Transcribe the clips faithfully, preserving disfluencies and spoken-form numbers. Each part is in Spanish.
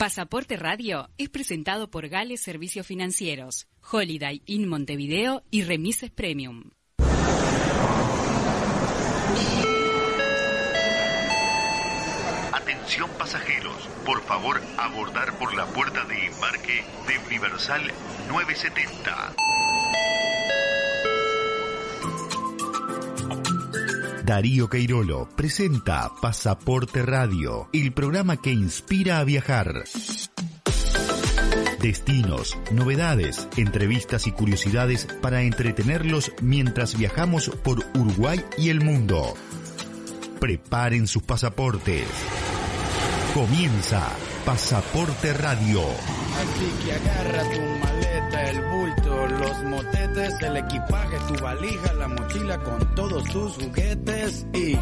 Pasaporte Radio es presentado por Gales Servicios Financieros, Holiday Inn Montevideo y Remises Premium. Atención pasajeros, por favor abordar por la puerta de embarque de Universal novecientos setenta. Darío Queirolo presenta Pasaporte Radio, el programa que inspira a viajar. Destinos, novedades, entrevistas y curiosidades para entretenerlos mientras viajamos por Uruguay y el mundo. Preparen sus pasaportes. Comienza Pasaporte Radio. Así que agarra tu maleta, el bulto, los motetes, el equipaje, tu valija, la mochila con todos tus juguetes y...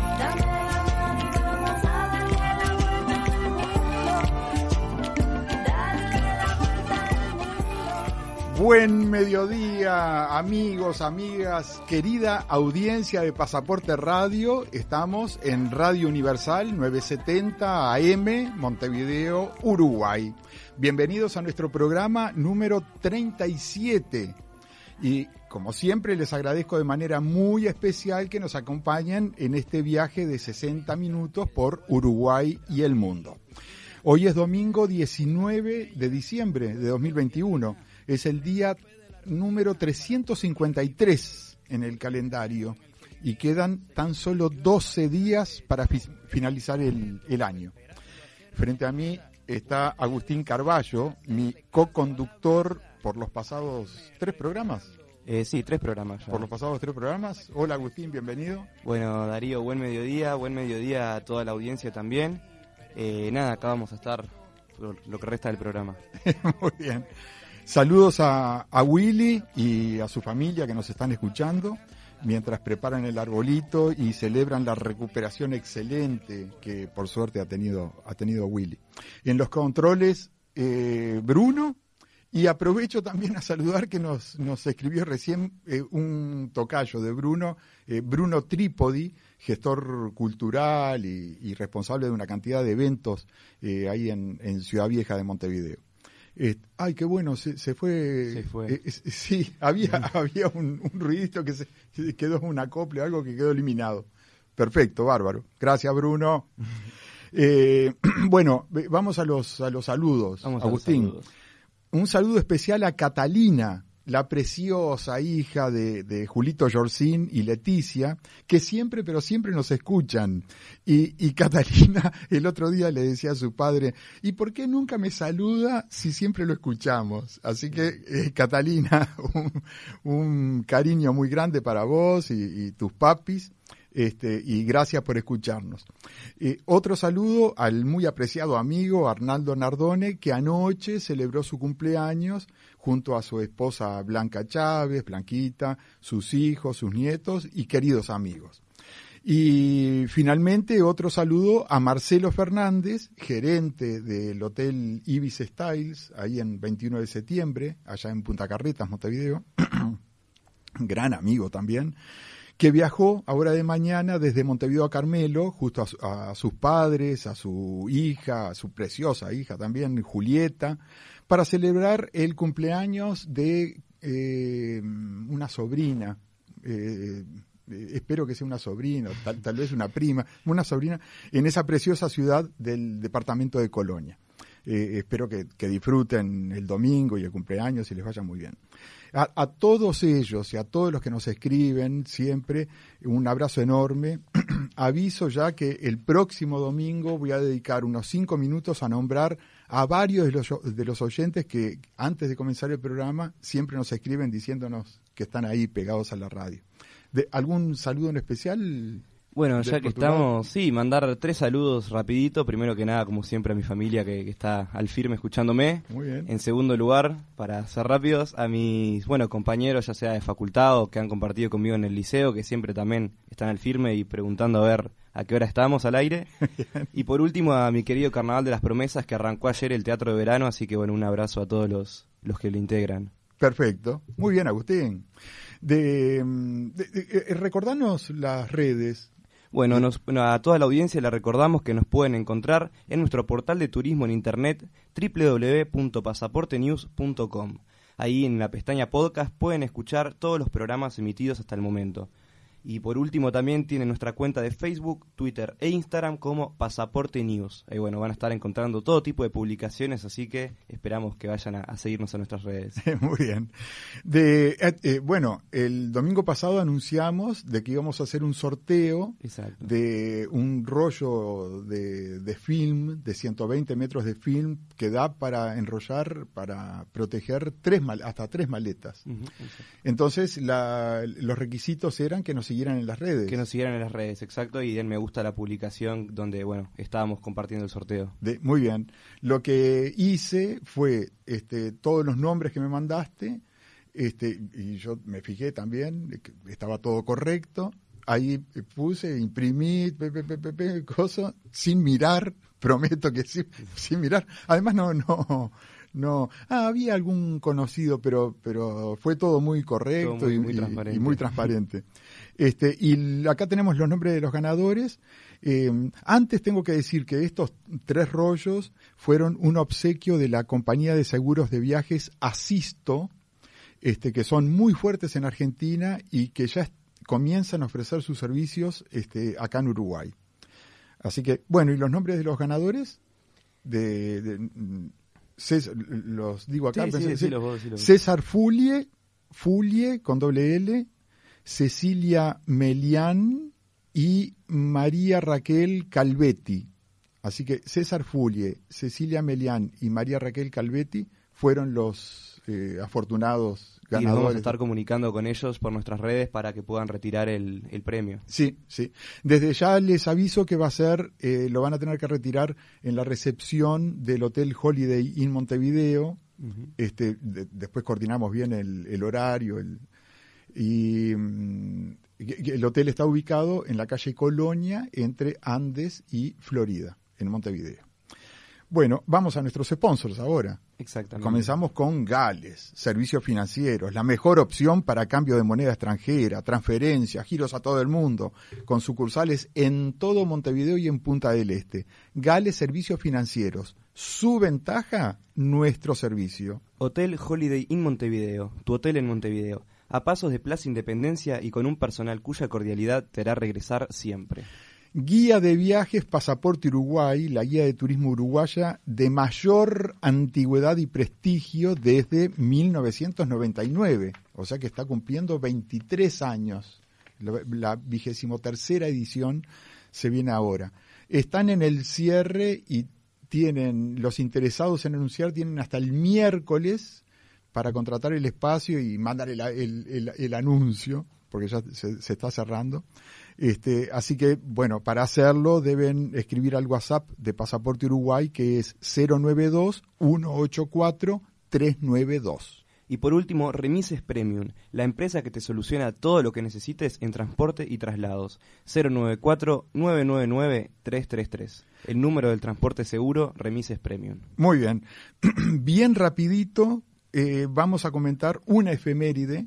Buen mediodía, amigos, amigas, querida audiencia de Pasaporte Radio. Estamos en Radio Universal novecientos setenta A M, Montevideo, Uruguay. Bienvenidos a nuestro programa número treinta y siete. Y como siempre les agradezco de manera muy especial que nos acompañen en este viaje de sesenta minutos por Uruguay y el mundo. Hoy es domingo diecinueve de diciembre de dos mil veintiuno. Es el día número trescientos cincuenta y tres en el calendario y quedan tan solo doce días para fi- finalizar el, el año. Frente a mí está Agustín Carballo, mi co-conductor por los pasados tres programas. Eh, sí, tres programas ya. Por los pasados tres programas. Hola Agustín, bienvenido. Bueno, Darío, buen mediodía, buen mediodía a toda la audiencia también. Eh, nada, acá vamos a estar lo, lo que resta del programa. Muy bien. Saludos a, a Willy y a su familia que nos están escuchando mientras preparan el arbolito y celebran la recuperación excelente que por suerte ha tenido, ha tenido Willy. En los controles, eh, Bruno, y aprovecho también a saludar que nos, nos escribió recién eh, un tocayo de Bruno, eh, Bruno Trípodi, gestor cultural y, y responsable de una cantidad de eventos eh, ahí en, en Ciudad Vieja de Montevideo. Eh, ay, qué bueno, se, se fue. Se fue. Eh, eh, sí, había, había un, un ruidito que se que quedó un acople, algo que quedó eliminado. Perfecto, bárbaro. Gracias, Bruno. Eh, bueno, vamos a los a los saludos, Vamos Agustín. A los saludos. Un saludo especial a Catalina, la preciosa hija de, de Julito Yorcín y Leticia, que siempre, pero siempre nos escuchan. Y, y Catalina el otro día le decía a su padre, ¿y por qué nunca me saluda si siempre lo escuchamos? Así que, eh, Catalina, un, un cariño muy grande para vos y, y tus papis. Este, y gracias por escucharnos. Eh, otro saludo al muy apreciado amigo Arnaldo Nardone, que anoche celebró su cumpleaños junto a su esposa Blanca Chávez, Blanquita, sus hijos, sus nietos y queridos amigos. Y finalmente otro saludo a Marcelo Fernández, gerente del Hotel Ibis Styles, ahí en veintiuno de septiembre, allá en Punta Carretas, Montevideo, gran amigo también, que viajó ahora de mañana desde Montevideo a Carmelo, justo a, su, a sus padres, a su hija, a su preciosa hija también, Julieta, para celebrar el cumpleaños de eh, una sobrina, eh, eh, espero que sea una sobrina, tal, tal vez una prima, una sobrina, en esa preciosa ciudad del departamento de Colonia. Eh, espero que, que disfruten el domingo y el cumpleaños y les vaya muy bien. A, a todos ellos y a todos los que nos escriben siempre, un abrazo enorme. Aviso ya que el próximo domingo voy a dedicar unos cinco minutos a nombrar a varios de los, de los oyentes que antes de comenzar el programa siempre nos escriben diciéndonos que están ahí pegados a la radio. ¿De, ¿Algún saludo en especial? Bueno, ya que estamos, sí, mandar tres saludos rapidito. Primero que nada, como siempre, a mi familia que, que está al firme escuchándome. Muy bien. En segundo lugar, para ser rápidos, a mis, bueno, compañeros, ya sea de facultad o que han compartido conmigo en el liceo, que siempre también están al firme y preguntando a ver a qué hora estamos al aire. Y por último, a mi querido Carnaval de las Promesas, que arrancó ayer el Teatro de Verano, así que bueno, un abrazo a todos los, los que lo integran. Perfecto. Muy bien, Agustín. De, de, de, recordanos las redes. Bueno, nos, bueno, a toda la audiencia le recordamos que nos pueden encontrar en nuestro portal de turismo en internet doble u doble u doble u punto pasaporte news punto com. Ahí en la pestaña podcast pueden escuchar todos los programas emitidos hasta el momento. Y por último también tienen nuestra cuenta de Facebook, Twitter e Instagram como Pasaporte News. Ahí bueno, van a estar encontrando todo tipo de publicaciones, así que esperamos que vayan a, a seguirnos en nuestras redes. Muy bien. De, eh, eh, bueno, el domingo pasado anunciamos de que íbamos a hacer un sorteo Exacto. de un rollo de, de film, de ciento veinte metros de film, que da para enrollar, para proteger tres mal, hasta tres maletas. Uh-huh, Entonces, la, los requisitos eran que nos siguieran en las redes. Que nos siguieran en las redes, exacto, y den me gusta a la publicación donde, bueno, estábamos compartiendo el sorteo. De, muy bien. Lo que hice fue este, todos los nombres que me mandaste, este, y yo me fijé también que estaba todo correcto. Ahí puse, imprimí, pe, pe, pe, pe, pe, cosa, sin mirar, prometo que sí, sin mirar. Además, no, no. No, ah, había algún conocido, pero pero fue todo muy correcto todo muy, y, muy transparente. y muy transparente. Este, y acá tenemos los nombres de los ganadores. Eh, antes tengo que decir que estos tres rollos fueron un obsequio de la compañía de seguros de viajes Asisto, este, que son muy fuertes en Argentina y que ya comienzan a ofrecer sus servicios este, acá en Uruguay. Así que, bueno, ¿y los nombres de los ganadores? De... de César, los digo acá, sí, pensé, sí, sí, los vos, sí, los César Fulie, Fulie con doble L, Cecilia Melián y María Raquel Calvetti. Así que César Fulie, Cecilia Melián y María Raquel Calvetti fueron los eh, afortunados ganadores. Y nos vamos a estar comunicando con ellos por nuestras redes para que puedan retirar el, el premio. Sí, sí. Desde ya les aviso que va a ser, eh, lo van a tener que retirar en la recepción del Hotel Holiday Inn Montevideo. Uh-huh. Este, de, después coordinamos bien el, el horario. El, y mm, el hotel está ubicado en la calle Colonia, entre Andes y Florida, en Montevideo. Bueno, vamos a nuestros sponsors ahora. Exactamente. Comenzamos con Gales, servicios financieros, la mejor opción para cambio de moneda extranjera, transferencias, giros a todo el mundo, con sucursales en todo Montevideo y en Punta del Este. Gales, servicios financieros. Su ventaja, nuestro servicio. Hotel Holiday Inn Montevideo, tu hotel en Montevideo. A pasos de Plaza Independencia y con un personal cuya cordialidad te hará regresar siempre. Guía de viajes Pasaporte Uruguay, la guía de turismo uruguaya de mayor antigüedad y prestigio desde mil novecientos noventa y nueve, o sea que está cumpliendo veintitrés años. La vigésimo tercera edición se viene ahora. Están en el cierre y tienen, los interesados en anunciar tienen hasta el miércoles para contratar el espacio y mandar el, el, el, el anuncio, porque ya se, se está cerrando. Este, así que, bueno, para hacerlo deben escribir al WhatsApp de Pasaporte Uruguay, que es cero nueve dos, uno ocho cuatro, tres nueve dos. Y por último, Remises Premium, la empresa que te soluciona todo lo que necesites en transporte y traslados. cero nueve cuatro, nueve nueve nueve, tres tres tres. El número del transporte seguro, Remises Premium. Muy bien. Bien rapidito, eh, vamos a comentar una efeméride.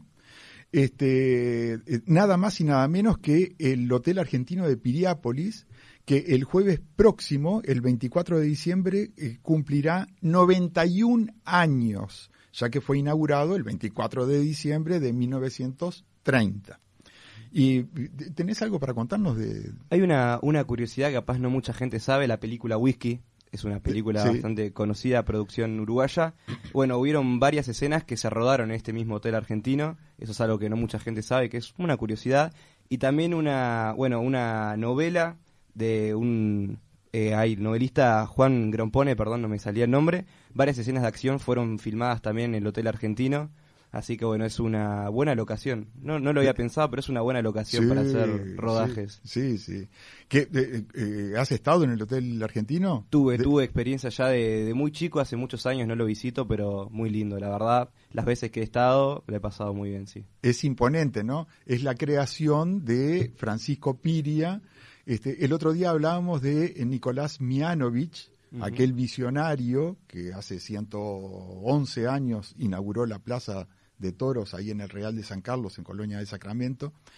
Este, nada más y nada menos que el Hotel Argentino de Piriápolis, que el jueves próximo, el veinticuatro de diciembre, eh, cumplirá noventa y un años, ya que fue inaugurado el veinticuatro de diciembre de mil novecientos treinta. ¿Y tenés algo para contarnos de...? Hay una, una curiosidad que capaz no mucha gente sabe, la película Whisky. Es una película sí. bastante conocida, producción uruguaya. Bueno, hubieron varias escenas que se rodaron en este mismo hotel argentino. Eso es algo que no mucha gente sabe, que es una curiosidad. Y también una, bueno, una novela de un eh, hay, novelista Juan Grompone, perdón, no me salía el nombre. Varias escenas de acción fueron filmadas también en el hotel argentino. Así que bueno, es una buena locación. No no lo había pensado, pero es una buena locación sí, para hacer rodajes. Sí, sí. sí. ¿Qué, eh, eh, ¿Has estado en el hotel argentino? Tuve, de... tuve experiencia ya de, de muy chico, hace muchos años no lo visito, pero muy lindo, la verdad. Las veces que he estado, lo he pasado muy bien, sí. Es imponente, ¿no? Es la creación de Francisco Piria. Este, el otro día hablábamos de Nicolás Mianovich, uh-huh. aquel visionario que hace ciento once años inauguró la Plaza de Toros ahí en el Real de San Carlos, en Colonia de Sacramento.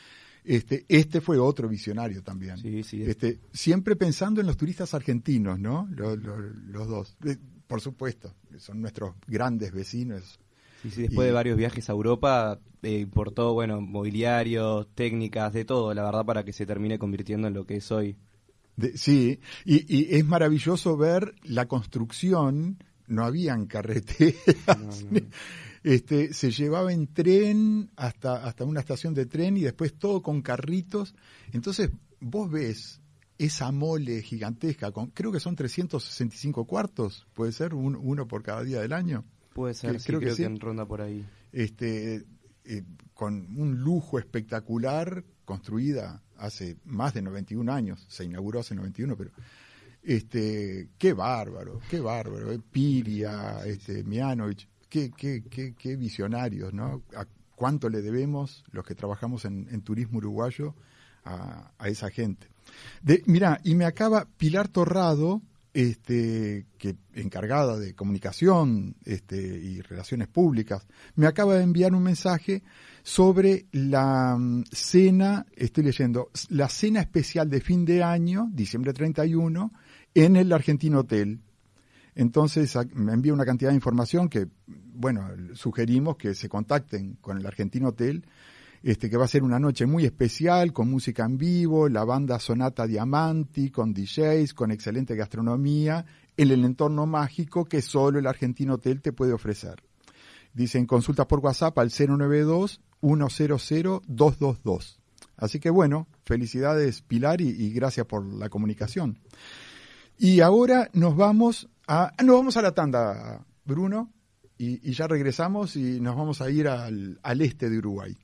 Este, este fue otro visionario también. Sí, sí. Este, siempre pensando en los turistas argentinos, ¿no? Los, los, los dos. Eh, por supuesto, son nuestros grandes vecinos. Sí, sí, después y, de varios viajes a Europa, eh, importó, bueno, mobiliarios, técnicas, de todo, la verdad, para que se termine convirtiendo en lo que es hoy. De, sí, y, y es maravilloso ver la construcción, no habían carreteras, no, no. Este, se llevaba en tren hasta, hasta una estación de tren y después todo con carritos. Entonces vos ves esa mole gigantesca, con, creo que son trescientos sesenta y cinco cuartos, puede ser, un, uno por cada día del año. Puede ser, que, sí, creo, creo que, que sí. en ronda por ahí. Este, eh, con un lujo espectacular, construida hace más de noventa y un años, se inauguró hace noventa y uno, pero este, qué bárbaro, qué bárbaro, eh, Piria, este, Mianovich. Qué, qué, qué, qué visionarios, ¿no? ¿A cuánto le debemos los que trabajamos en, en turismo uruguayo a, a esa gente? De, mirá, y me acaba Pilar Torrado, este, que encargada de comunicación este, y relaciones públicas, me acaba de enviar un mensaje sobre la um, cena, estoy leyendo, la cena especial de fin de año, diciembre treinta y uno, en el Argentino Hotel. Entonces me envía una cantidad de información que, bueno, sugerimos que se contacten con el Argentino Hotel, este, que va a ser una noche muy especial, con música en vivo, la banda Sonata Diamanti, con D Js, con excelente gastronomía, en el entorno mágico que solo el Argentino Hotel te puede ofrecer. Dicen consultas por WhatsApp al cero nueve dos, uno cero cero, dos dos dos. Así que bueno, felicidades Pilar y, y gracias por la comunicación. Y ahora nos vamos a, nos vamos a la tanda, Bruno, y, y ya regresamos y nos vamos a ir al, al este de Uruguay.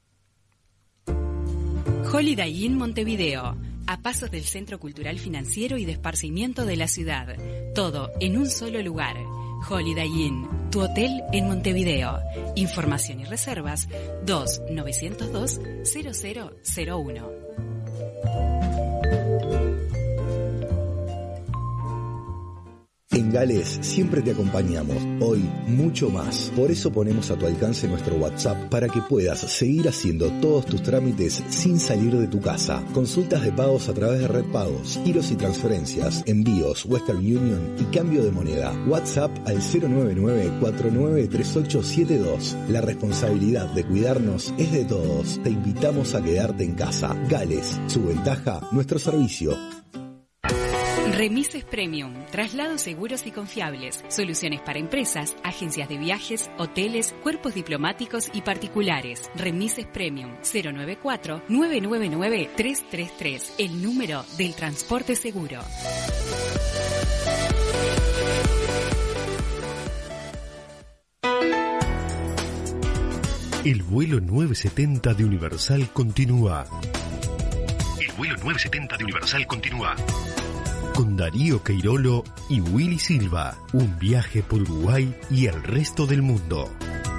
Holiday Inn Montevideo, a pasos del Centro Cultural Financiero y de Esparcimiento de la ciudad. Todo en un solo lugar. Holiday Inn, tu hotel en Montevideo. Información y reservas dos nueve cero dos, cero cero cero uno. En Gales siempre te acompañamos, hoy mucho más. Por eso ponemos a tu alcance nuestro WhatsApp para que puedas seguir haciendo todos tus trámites sin salir de tu casa. Consultas de pagos a través de Red Pagos, giros y transferencias, envíos, Western Union y cambio de moneda. WhatsApp al cero nueve nueve, cuatro nueve tres ocho siete dos. La responsabilidad de cuidarnos es de todos. Te invitamos a quedarte en casa. Gales, su ventaja, nuestro servicio. Remises Premium, traslados seguros y confiables, soluciones para empresas, agencias de viajes, hoteles, cuerpos diplomáticos y particulares. Remises Premium, cero nueve cuatro, nueve nueve nueve, tres tres tres, el número del transporte seguro. El vuelo nueve setenta de Universal continúa. El vuelo nueve setenta de Universal continúa. Con Darío Queirolo y Willy Silva. Un viaje por Uruguay y el resto del mundo.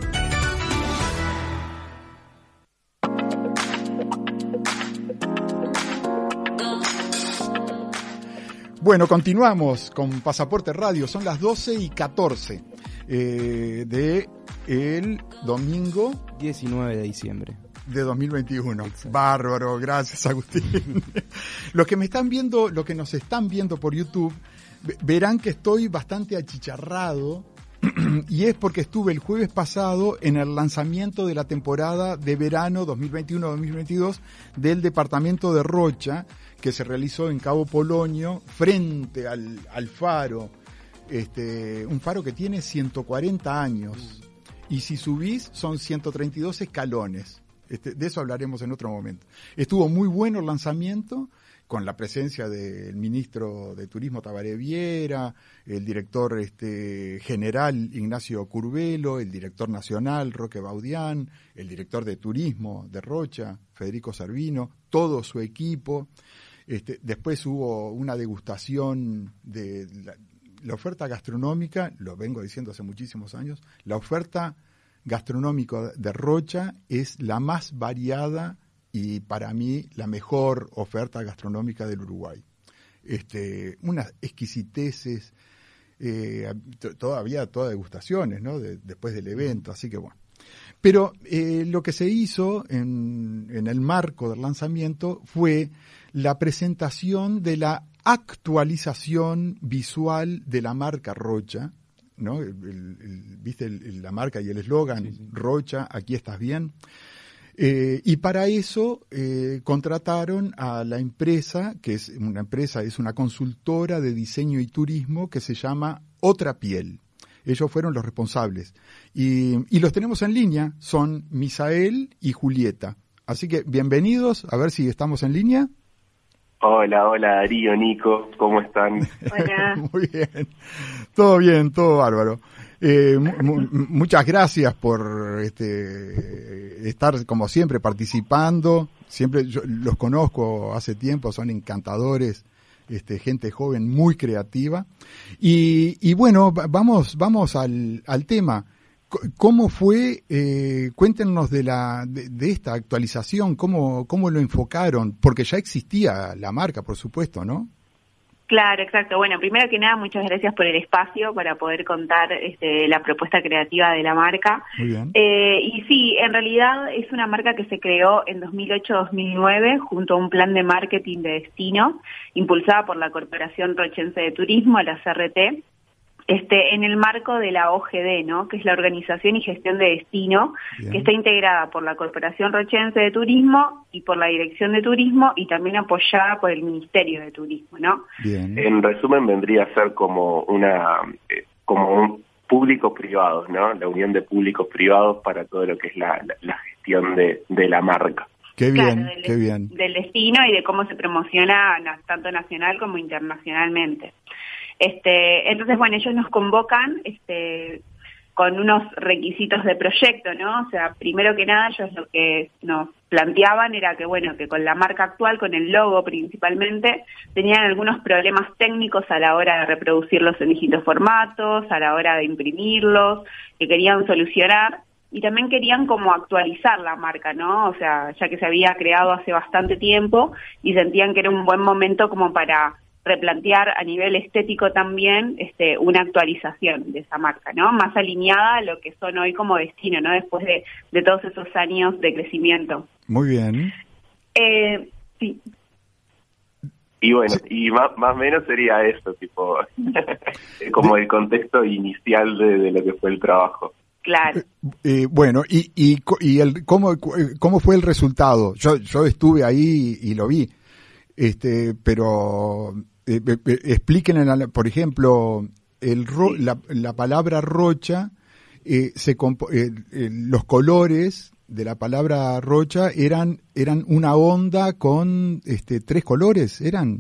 Bueno, continuamos con Pasaporte Radio. Son las doce y catorce eh, de el domingo diecinueve de diciembre. De dos mil veintiuno. Exacto. Bárbaro, gracias Agustín. Los que me están viendo, los que nos están viendo por YouTube, verán que estoy bastante achicharrado y es porque estuve el jueves pasado en el lanzamiento de la temporada de verano dos mil veintiuno dos mil veintidós del departamento de Rocha, que se realizó en Cabo Polonio, frente al, al faro, este, un faro que tiene ciento cuarenta años, y si subís son ciento treinta y dos escalones. Este, de eso hablaremos en otro momento. Estuvo muy bueno el lanzamiento, con la presencia del ministro de Turismo Tabaré Viera, el director este, general Ignacio Curvelo, el director nacional Roque Baudián, el director de Turismo de Rocha, Federico Servino, todo su equipo. Este, después hubo una degustación de la, la oferta gastronómica, lo vengo diciendo hace muchísimos años, la oferta gastronómica de Rocha es la más variada y para mí la mejor oferta gastronómica del Uruguay. Este, unas exquisiteces, eh, t- todavía todas degustaciones, ¿no? De, después del evento, así que bueno. Pero eh, lo que se hizo en, en el marco del lanzamiento fue la presentación de la actualización visual de la marca Rocha, ¿no? El, el, el, ¿Viste el, el, la marca y el eslogan? Sí, sí. Rocha, aquí estás bien. Eh, y para eso eh, contrataron a la empresa, que es una empresa, es una consultora de diseño y turismo que se llama Otra Piel. Ellos fueron los responsables. Y, y los tenemos en línea, son Misael y Julieta. Así que bienvenidos, a ver si estamos en línea. Hola, hola Darío, Nico, ¿cómo están? Hola. Muy bien, todo bien, todo bárbaro. Eh, mu- muchas gracias por este, estar como siempre participando. Siempre yo los conozco hace tiempo, son encantadores, este, gente joven muy creativa. Y, y bueno, vamos, vamos al, al tema. ¿Cómo fue? Eh, cuéntenos de la de, de esta actualización, cómo cómo lo enfocaron, porque ya existía la marca, por supuesto, ¿no? Claro, exacto. Bueno, primero que nada, muchas gracias por el espacio para poder contar este, la propuesta creativa de la marca. Muy bien. Eh, y sí, en realidad es una marca que se creó en dos mil ocho dos mil nueve junto a un plan de marketing de destino impulsada por la Corporación Rochense de Turismo, la C R T. Este, en el marco de la O G D, ¿no? Que es la Organización y Gestión de Destino, bien, que está integrada por la Corporación Rochense de Turismo y por la Dirección de Turismo y también apoyada por el Ministerio de Turismo, ¿no? Bien. En resumen, vendría a ser como una, eh, como un público-privados, ¿no? La unión de públicos-privados para todo lo que es la, la, la gestión de, de la marca. Qué bien, claro, del, qué bien. Del destino y de cómo se promociona tanto nacional como internacionalmente. Este, entonces, bueno, ellos nos convocan este, con unos requisitos de proyecto, ¿no? O sea, primero que nada, ellos lo que nos planteaban era que, bueno, que con la marca actual, con el logo principalmente, tenían algunos problemas técnicos a la hora de reproducirlos en distintos formatos, a la hora de imprimirlos, que querían solucionar. Y también querían como actualizar la marca, ¿no? O sea, ya que se había creado hace bastante tiempo y sentían que era un buen momento como para replantear a nivel estético también este, una actualización de esa marca, ¿no? Más alineada a lo que son hoy como destino, ¿no? Después de, de todos esos años de crecimiento. Muy bien. Eh, sí. Y bueno, y más más o menos sería eso, tipo, como el contexto inicial de, de lo que fue el trabajo. Claro. Eh, bueno, y y, y el, ¿cómo, cómo fue el resultado? Yo yo estuve ahí y lo vi, este, pero eh, eh, explíquenle, por ejemplo, el ro, sí. la, la palabra rocha, eh, se compo, eh, eh, los colores de la palabra rocha eran eran una onda con este tres colores, eran.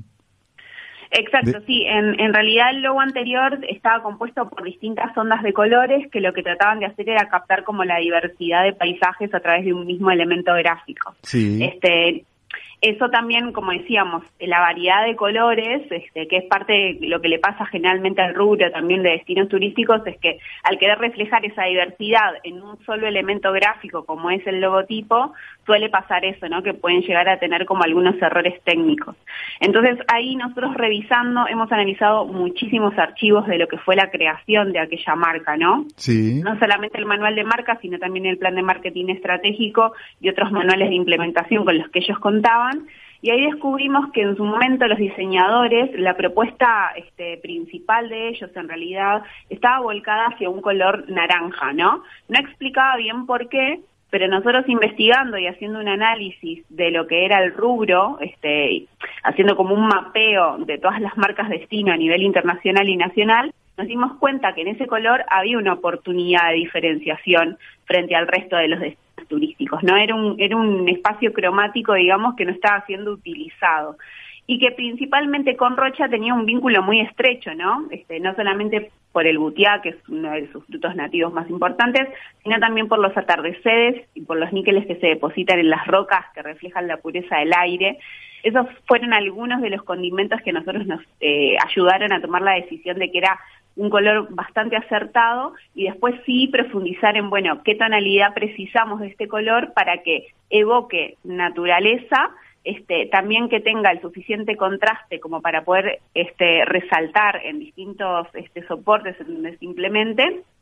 Exacto, de... sí. En, en realidad el logo anterior estaba compuesto por distintas ondas de colores que lo que trataban de hacer era captar como la diversidad de paisajes a través de un mismo elemento gráfico. Sí. Este, eso también, como decíamos, la variedad de colores, este, que es parte de lo que le pasa generalmente al rubro también de destinos turísticos, es que al querer reflejar esa diversidad en un solo elemento gráfico como es el logotipo, suele pasar eso, ¿no? Que pueden llegar a tener como algunos errores técnicos. Entonces ahí nosotros revisando hemos analizado muchísimos archivos de lo que fue la creación de aquella marca, ¿no? Sí. No solamente el manual de marca, sino también el plan de marketing estratégico y otros manuales de implementación con los que ellos contaban. Y ahí descubrimos que en su momento los diseñadores, la propuesta este, principal de ellos en realidad estaba volcada hacia un color naranja, ¿no? No explicaba bien por qué, pero nosotros investigando y haciendo un análisis de lo que era el rubro, este, haciendo como un mapeo de todas las marcas destino a nivel internacional y nacional, nos dimos cuenta que en ese color había una oportunidad de diferenciación frente al resto de los destinos turísticos, ¿no? Era un, era un espacio cromático, digamos, que no estaba siendo utilizado. Y que principalmente con Rocha tenía un vínculo muy estrecho, ¿no? Este, no solamente por el butiá, que es uno de sus frutos nativos más importantes, sino también por los atardeceres y por los níqueles que se depositan en las rocas que reflejan la pureza del aire. Esos fueron algunos de los condimentos que nosotros nos eh, ayudaron a tomar la decisión de que era un color bastante acertado y después sí profundizar en, bueno, qué tonalidad precisamos de este color para que evoque naturaleza, este, también que tenga el suficiente contraste como para poder este, resaltar en distintos este, soportes en donde se implemente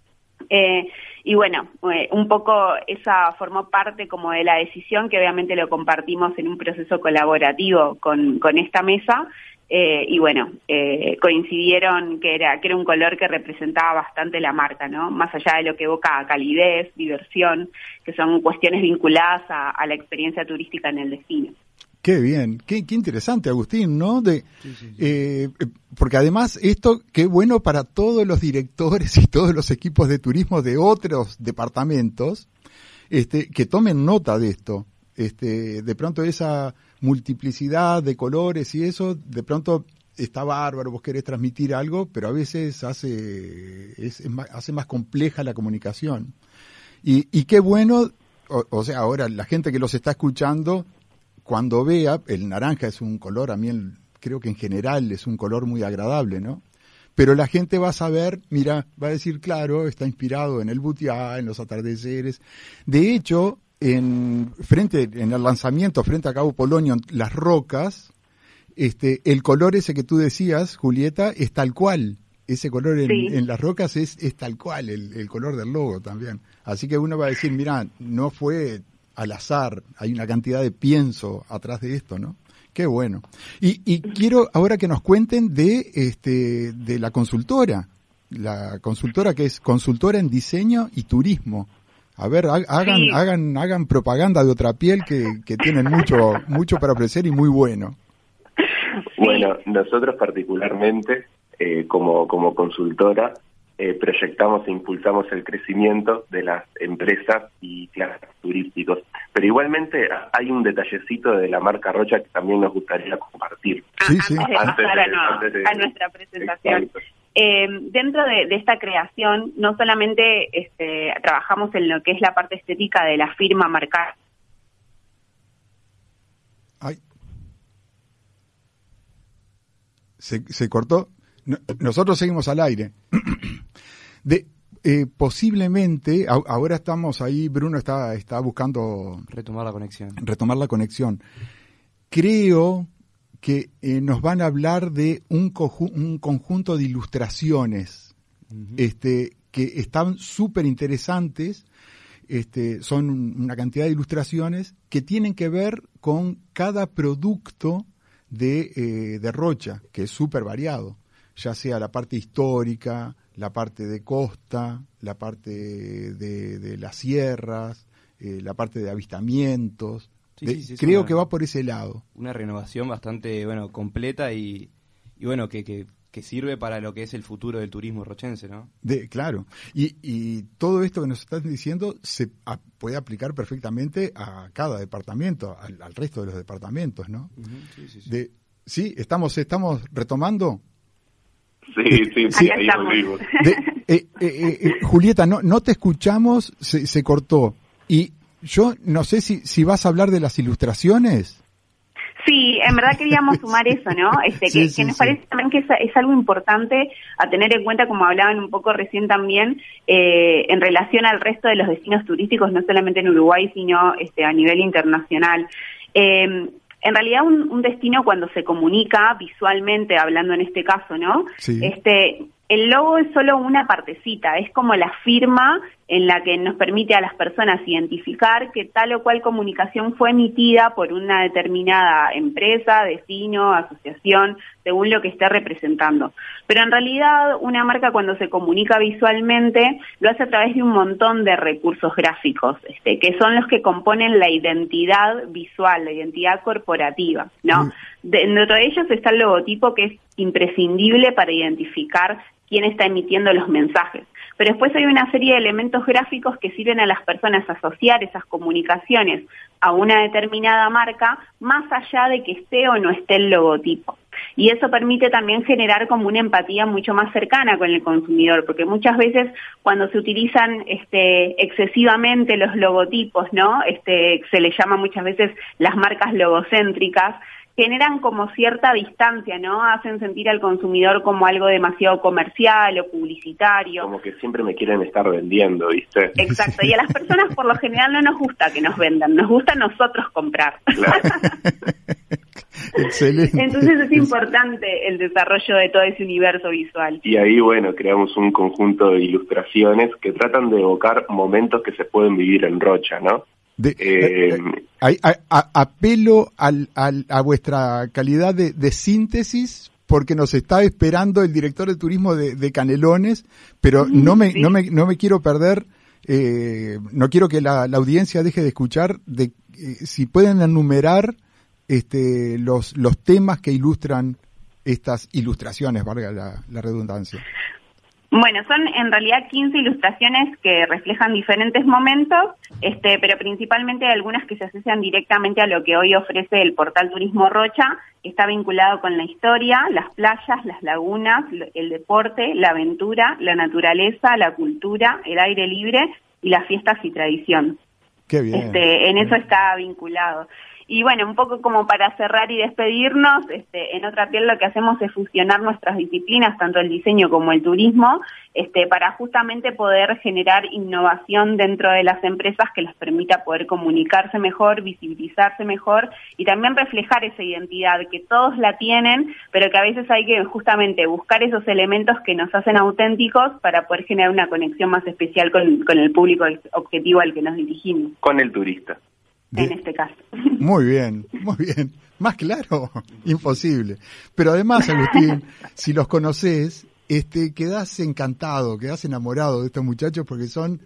Eh, y bueno, eh, un poco esa formó parte como de la decisión, que obviamente lo compartimos en un proceso colaborativo con, con esta mesa, eh, y bueno, eh, coincidieron que era, que era un color que representaba bastante la marca, ¿no? Más allá de lo que evoca calidez, diversión, que son cuestiones vinculadas a, a la experiencia turística en el destino. Qué bien, qué, qué interesante, Agustín, ¿no? De, sí, sí, sí. Eh, porque además esto, qué bueno para todos los directores y todos los equipos de turismo de otros departamentos, este, que tomen nota de esto. Este, de pronto esa multiplicidad de colores y eso, de pronto está bárbaro, vos querés transmitir algo, pero a veces hace, es, es más, hace más compleja la comunicación. Y, y qué bueno, o, o sea, ahora la gente que los está escuchando, cuando vea, el naranja es un color, a mí el, creo que en general es un color muy agradable, ¿no? Pero la gente va a saber, mira, va a decir, claro, está inspirado en el Butiá, en los atardeceres. De hecho, en frente en el lanzamiento, frente a Cabo Polonio, Las Rocas, este, el color ese que tú decías, Julieta, es tal cual. Ese color en, sí. en Las Rocas es, es tal cual, el, el color del logo también. Así que uno va a decir, mira, no fue al azar, hay una cantidad de pienso atrás de esto, ¿no? Qué bueno. Y, y quiero ahora que nos cuenten de este de la consultora, la consultora que es consultora en diseño y turismo. A ver, hagan sí. hagan hagan propaganda de Otra Piel, que, que tienen mucho mucho para ofrecer y muy bueno. Bueno, nosotros particularmente eh, como como consultora Eh, proyectamos e impulsamos el crecimiento de las empresas y clases turísticos. Pero igualmente hay un detallecito de la marca Rocha que también nos gustaría compartir. Sí, sí. Antes de pasar a, no, de, a nuestra presentación. Eh, dentro de, de esta creación, no solamente este, trabajamos en lo que es la parte estética de la firma marca. Ay. Se, se cortó. No, nosotros seguimos al aire. De, eh, posiblemente, a, ahora estamos ahí, Bruno está, está buscando retomar la conexión. Retomar la conexión. Creo que eh, nos van a hablar de un, coju- un conjunto de ilustraciones, uh-huh. este, que están súper interesantes. Este, son una cantidad de ilustraciones que tienen que ver con cada producto de, eh, de Rocha, que es súper variado, ya sea la parte histórica, la parte de costa, la parte de, de las sierras, eh, la parte de avistamientos. Sí, de, sí, sí, creo una, que va por ese lado. Una renovación bastante bueno completa y, y bueno que, que, que sirve para lo que es el futuro del turismo rochense, ¿no? De, claro. Y, y todo esto que nos están diciendo se a, puede aplicar perfectamente a cada departamento, al, al resto de los departamentos, ¿no? Uh-huh, sí, sí, sí. De, sí, estamos, estamos retomando. Sí, sí, sí, ahí volvimos. De, eh, eh, eh, Julieta, no, no te escuchamos, se, se cortó. Y yo no sé si, si vas a hablar de las ilustraciones. Sí, en verdad queríamos sumar eso, ¿no? Este, que, sí, sí, que nos sí. parece también que es, es algo importante a tener en cuenta, como hablaban un poco recién también, eh, en relación al resto de los destinos turísticos, no solamente en Uruguay, sino este, a nivel internacional. Eh, En realidad un, un destino cuando se comunica visualmente, hablando en este caso, ¿no? Sí. Este, el logo es solo una partecita, es como la firma en la que nos permite a las personas identificar que tal o cual comunicación fue emitida por una determinada empresa, destino, asociación, según lo que esté representando. Pero en realidad una marca cuando se comunica visualmente lo hace a través de un montón de recursos gráficos, este, que son los que componen la identidad visual, la identidad corporativa, ¿no? Mm. Dentro de ellos está el logotipo, que es imprescindible para identificar quién está emitiendo los mensajes. Pero después hay una serie de elementos gráficos que sirven a las personas a asociar esas comunicaciones a una determinada marca, más allá de que esté o no esté el logotipo. Y eso permite también generar como una empatía mucho más cercana con el consumidor, porque muchas veces cuando se utilizan este, excesivamente los logotipos, ¿no? Este, se le llama muchas veces las marcas logocéntricas, generan como cierta distancia, ¿no? Hacen sentir al consumidor como algo demasiado comercial o publicitario. Como que siempre me quieren estar vendiendo, ¿viste? Exacto, y a las personas por lo general no nos gusta que nos vendan, nos gusta nosotros comprar. Claro. Excelente. Entonces es importante el desarrollo de todo ese universo visual. Y ahí, bueno, creamos un conjunto de ilustraciones que tratan de evocar momentos que se pueden vivir en Rocha, ¿no? De, eh, eh, eh, a, a, apelo al, al, a vuestra calidad de, de síntesis, porque nos está esperando el director de turismo de, de Canelones, pero no me, sí. no me, no me quiero perder, eh, no quiero que la, la audiencia deje de escuchar, de eh, si pueden enumerar este, los, los temas que ilustran estas ilustraciones, valga la, la redundancia. Bueno, son en realidad quince ilustraciones que reflejan diferentes momentos, este, pero principalmente algunas que se asocian directamente a lo que hoy ofrece el portal Turismo Rocha, que está vinculado con la historia, las playas, las lagunas, el deporte, la aventura, la naturaleza, la cultura, el aire libre y las fiestas y tradición. Qué bien. Este, en eso está vinculado. Y bueno, un poco como para cerrar y despedirnos, este, en Otra Piel lo que hacemos es fusionar nuestras disciplinas, tanto el diseño como el turismo, este, para justamente poder generar innovación dentro de las empresas que les permita poder comunicarse mejor, visibilizarse mejor y también reflejar esa identidad que todos la tienen, pero que a veces hay que justamente buscar esos elementos que nos hacen auténticos para poder generar una conexión más especial con, con el público objetivo al que nos dirigimos. Con el turista. En este caso. Muy bien, muy bien. Más claro, imposible. Pero además, Agustín, si los conoces, este, quedás encantado, quedás enamorado de estos muchachos porque son,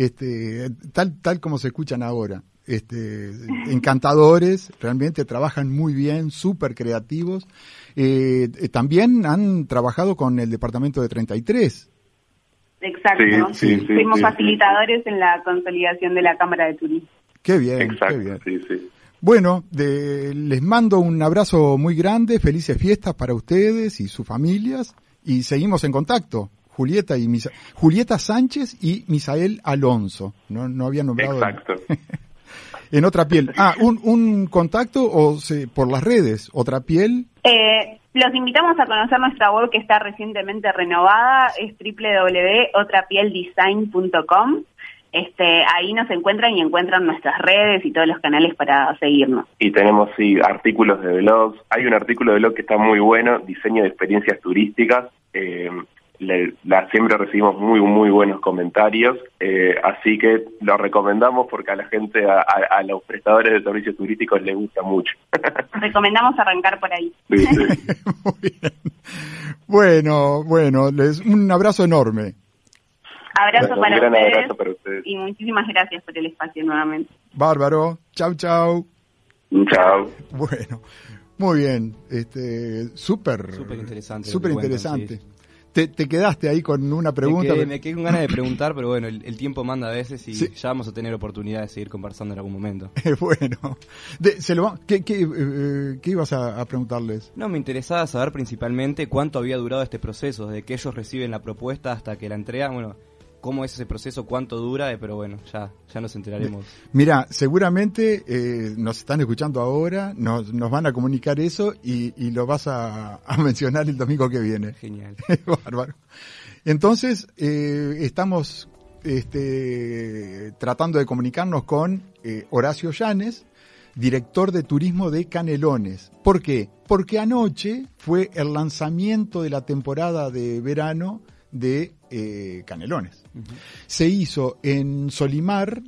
este, tal, tal como se escuchan ahora, este, encantadores, realmente trabajan muy bien, súper creativos. Eh, también han trabajado con el departamento de treinta y tres. Exacto. Sí, sí, sí, Fuimos sí, facilitadores sí. en la consolidación de la Cámara de Turismo. Qué bien, Exacto, qué bien. Sí, sí. Bueno, de, les mando un abrazo muy grande, felices fiestas para ustedes y sus familias y seguimos en contacto. Julieta y Misa, Julieta Sánchez y Misael Alonso, no, no había nombrado. Exacto. En Otra Piel. Ah, un, un contacto o se, por las redes, Otra Piel. Eh, los invitamos a conocer nuestra web que está recientemente renovada, es doble u doble u doble u punto otra piel design punto com. Este, ahí nos encuentran y encuentran nuestras redes y todos los canales para seguirnos. Y tenemos, sí, artículos de blogs. Hay un artículo de blog que está muy bueno, diseño de experiencias turísticas. Eh, le, la, siempre recibimos muy, muy buenos comentarios. Eh, así que lo recomendamos porque a la gente, a, a, a los prestadores de servicios turísticos les gusta mucho. Recomendamos arrancar por ahí. Sí, sí. Muy bien. Bueno, bueno, les, un abrazo enorme. Abrazo, bueno, para un gran ustedes, abrazo para ustedes y muchísimas gracias por el espacio nuevamente. Bárbaro, chau chau. Chao. Bueno, muy bien, este, súper, súper interesante. Súper interesante. Sí. Te, te quedaste ahí con una pregunta. Me quedé, me quedé con ganas de preguntar, pero bueno, el, el tiempo manda a veces y sí. ya vamos a tener oportunidad de seguir conversando en algún momento. Bueno, de, se lo, ¿qué, qué, eh, ¿qué ibas a, a preguntarles? No, me interesaba saber principalmente cuánto había durado este proceso, desde que ellos reciben la propuesta hasta que la entregan, bueno, cómo es ese proceso, cuánto dura, pero bueno, ya ya nos enteraremos. Mira, seguramente eh, nos están escuchando ahora, nos, nos van a comunicar eso y, y lo vas a, a mencionar el domingo que viene. Genial. Bárbaro. Entonces, eh, estamos este, tratando de comunicarnos con eh, Horacio Llanes, director de turismo de Canelones. ¿Por qué? Porque anoche fue el lanzamiento de la temporada de verano de eh, Canelones. Uh-huh. Se hizo en Solimar,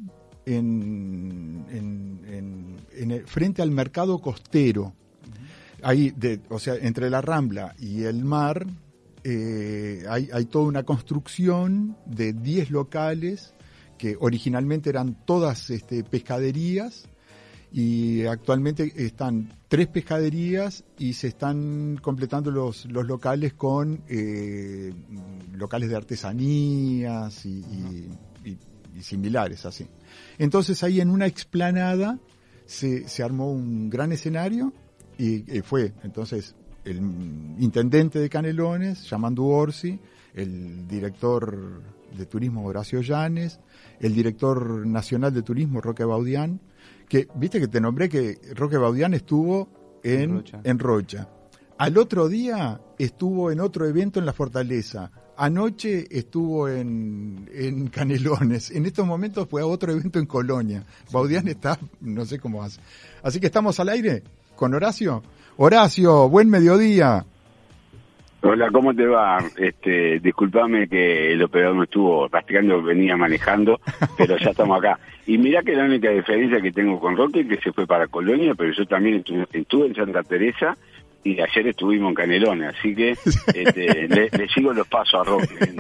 en, en, en, en el, frente al mercado costero. Uh-huh. Ahí, de, o sea, entre la Rambla y el mar, eh, hay, hay toda una construcción de diez locales que originalmente eran todas este, pescaderías. Y actualmente están tres pescaderías y se están completando los, los locales con eh, locales de artesanías y, y, y, y similares así. Entonces ahí en una explanada se, se armó un gran escenario y eh, fue entonces el intendente de Canelones, Yamandu Orsi, el director de turismo Horacio Llanes, el director nacional de turismo Roque Baudián, que viste que te nombré que Roque Baudián estuvo en, en, Rocha. en Rocha. Al otro día estuvo en otro evento en La Fortaleza. Anoche estuvo en, en Canelones. En estos momentos fue a otro evento en Colonia. Sí. Baudián está, no sé cómo hace. Así que estamos al aire con Horacio. Horacio, buen mediodía. Hola, ¿cómo te va? Este, discúlpame que el operador no estuvo rastreando, venía manejando, pero ya estamos acá. Y mirá que la única diferencia que tengo con Roque es que se fue para Colonia, pero yo también estuve, estuve en Santa Teresa y ayer estuvimos en Canelones, así que este, le, le sigo los pasos a Roque.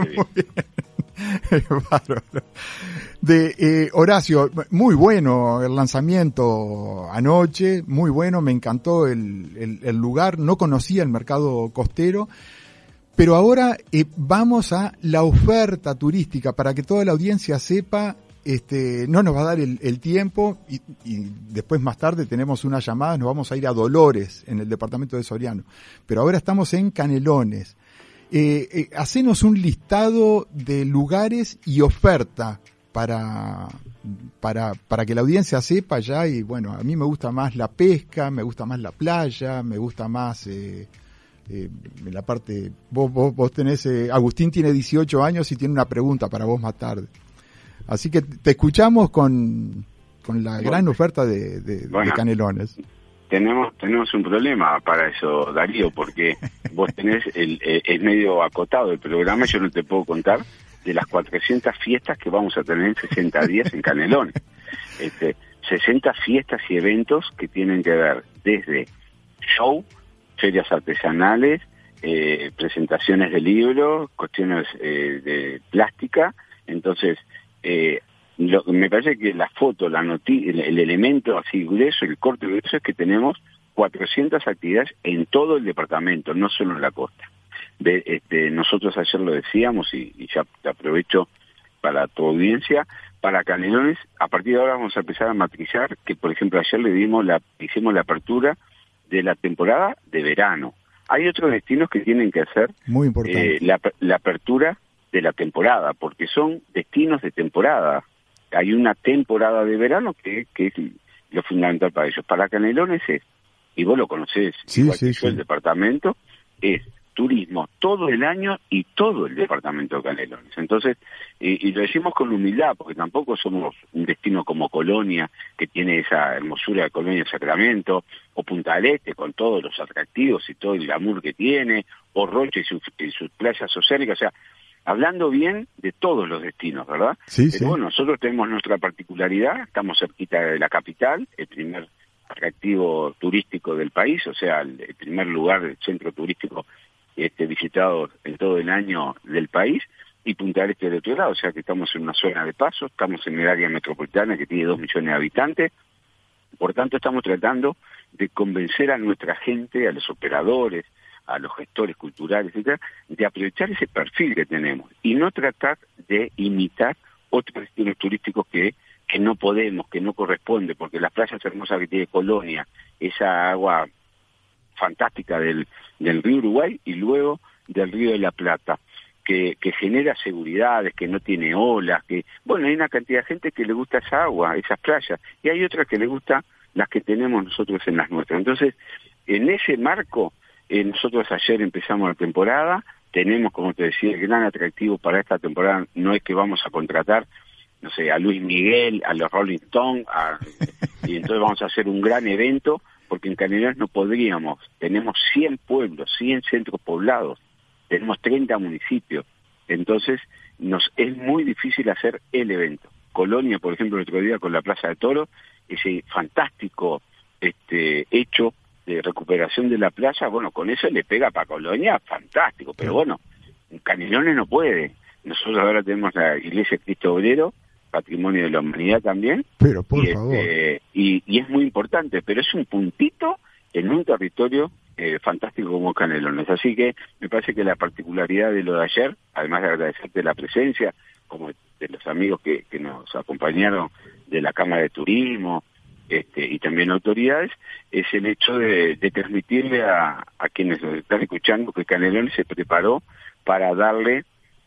De eh, Horacio, muy bueno el lanzamiento anoche, muy bueno, me encantó el, el, el lugar, no conocía el mercado costero, pero ahora eh, vamos a la oferta turística para que toda la audiencia sepa. Este, no nos va a dar el, el tiempo y, y después más tarde tenemos una llamada, nos vamos a ir a Dolores en el departamento de Soriano, pero ahora estamos en Canelones. Eh, eh, hacenos un listado de lugares y oferta para, para, para que la audiencia sepa ya. Y bueno, a mí me gusta más la pesca, me gusta más la playa, me gusta más eh, eh, la parte. Vos, vos, vos tenés, eh, Agustín tiene dieciocho años y tiene una pregunta para vos más tarde. Así que te escuchamos con, con la gran bueno, oferta de, de, bueno. de Canelones. Tenemos tenemos un problema para eso, Darío, porque vos tenés, el, el, es medio acotado el programa, yo no te puedo contar de las cuatrocientas fiestas que vamos a tener en sesenta días en Canelones. Este, sesenta fiestas y eventos que tienen que ver desde show, ferias artesanales, eh, presentaciones de libros, cuestiones eh, de plástica. Entonces, eh, Lo, me parece que la foto, la noti el, el elemento así grueso, el corte grueso es que tenemos cuatrocientas actividades en todo el departamento, no solo en la costa. De, este, nosotros ayer lo decíamos y, y ya te aprovecho para tu audiencia, para Canelones, a partir de ahora vamos a empezar a matrizar que, por ejemplo, ayer le dimos la, hicimos la apertura de la temporada de verano. Hay otros destinos que tienen que hacer Muy importante. Eh, la, la apertura de la temporada, porque son destinos de temporada. Hay una temporada de verano que, que es lo fundamental para ellos. Para Canelones es, y vos lo conocés, sí, igual sí, que yo, sí. el departamento, es turismo todo el año y todo el departamento de Canelones. Entonces, y, y lo decimos con humildad, porque tampoco somos un destino como Colonia, que tiene esa hermosura de Colonia Sacramento, o Punta del Este, con todos los atractivos y todo el glamour que tiene, o Rocha y, su, y sus playas oceánicas, o sea, hablando bien de todos los destinos, ¿verdad? Sí, Pero sí. bueno, nosotros tenemos nuestra particularidad, estamos cerquita de la capital, el primer atractivo turístico del país, o sea, el, el primer lugar, el centro turístico este, visitado en todo el año del país, y Punta del Este del otro lado, o sea que estamos en una zona de paso, estamos en el área metropolitana que tiene dos millones de habitantes, por tanto estamos tratando de convencer a nuestra gente, a los operadores, a los gestores culturales, etcétera, de aprovechar ese perfil que tenemos y no tratar de imitar otros destinos turísticos que, que no podemos, que no corresponde, porque las playas hermosas que tiene Colonia, esa agua fantástica del, del río Uruguay y luego del río de la Plata, que, que genera seguridades, que no tiene olas, que, bueno, hay una cantidad de gente que le gusta esa agua, esas playas, y hay otras que le gustan las que tenemos nosotros en las nuestras. Entonces, en ese marco, Eh, nosotros ayer empezamos la temporada, tenemos, como te decía, el gran atractivo para esta temporada no es que vamos a contratar, no sé, a Luis Miguel, a los Rolling Stones, a, y entonces vamos a hacer un gran evento, porque en Canelones no podríamos, tenemos cien pueblos, cien centros poblados, tenemos treinta municipios, entonces nos es muy difícil hacer el evento. Colonia, por ejemplo, el otro día con la Plaza de Toros, ese fantástico este hecho de recuperación de la playa, bueno, con eso le pega para Colonia, fantástico, pero bueno, Canelones no puede. Nosotros ahora tenemos la Iglesia Cristo Obrero, Patrimonio de la Humanidad también, pero por y, favor. Este, y, y es muy importante, pero es un puntito en un territorio eh, fantástico como Canelones. Así que me parece que la particularidad de lo de ayer, además de agradecerte la presencia, como de los amigos que, que nos acompañaron de la Cámara de Turismo, Este, y también autoridades, es el hecho de, de transmitirle a, a quienes nos están escuchando que Canelones se preparó para darle,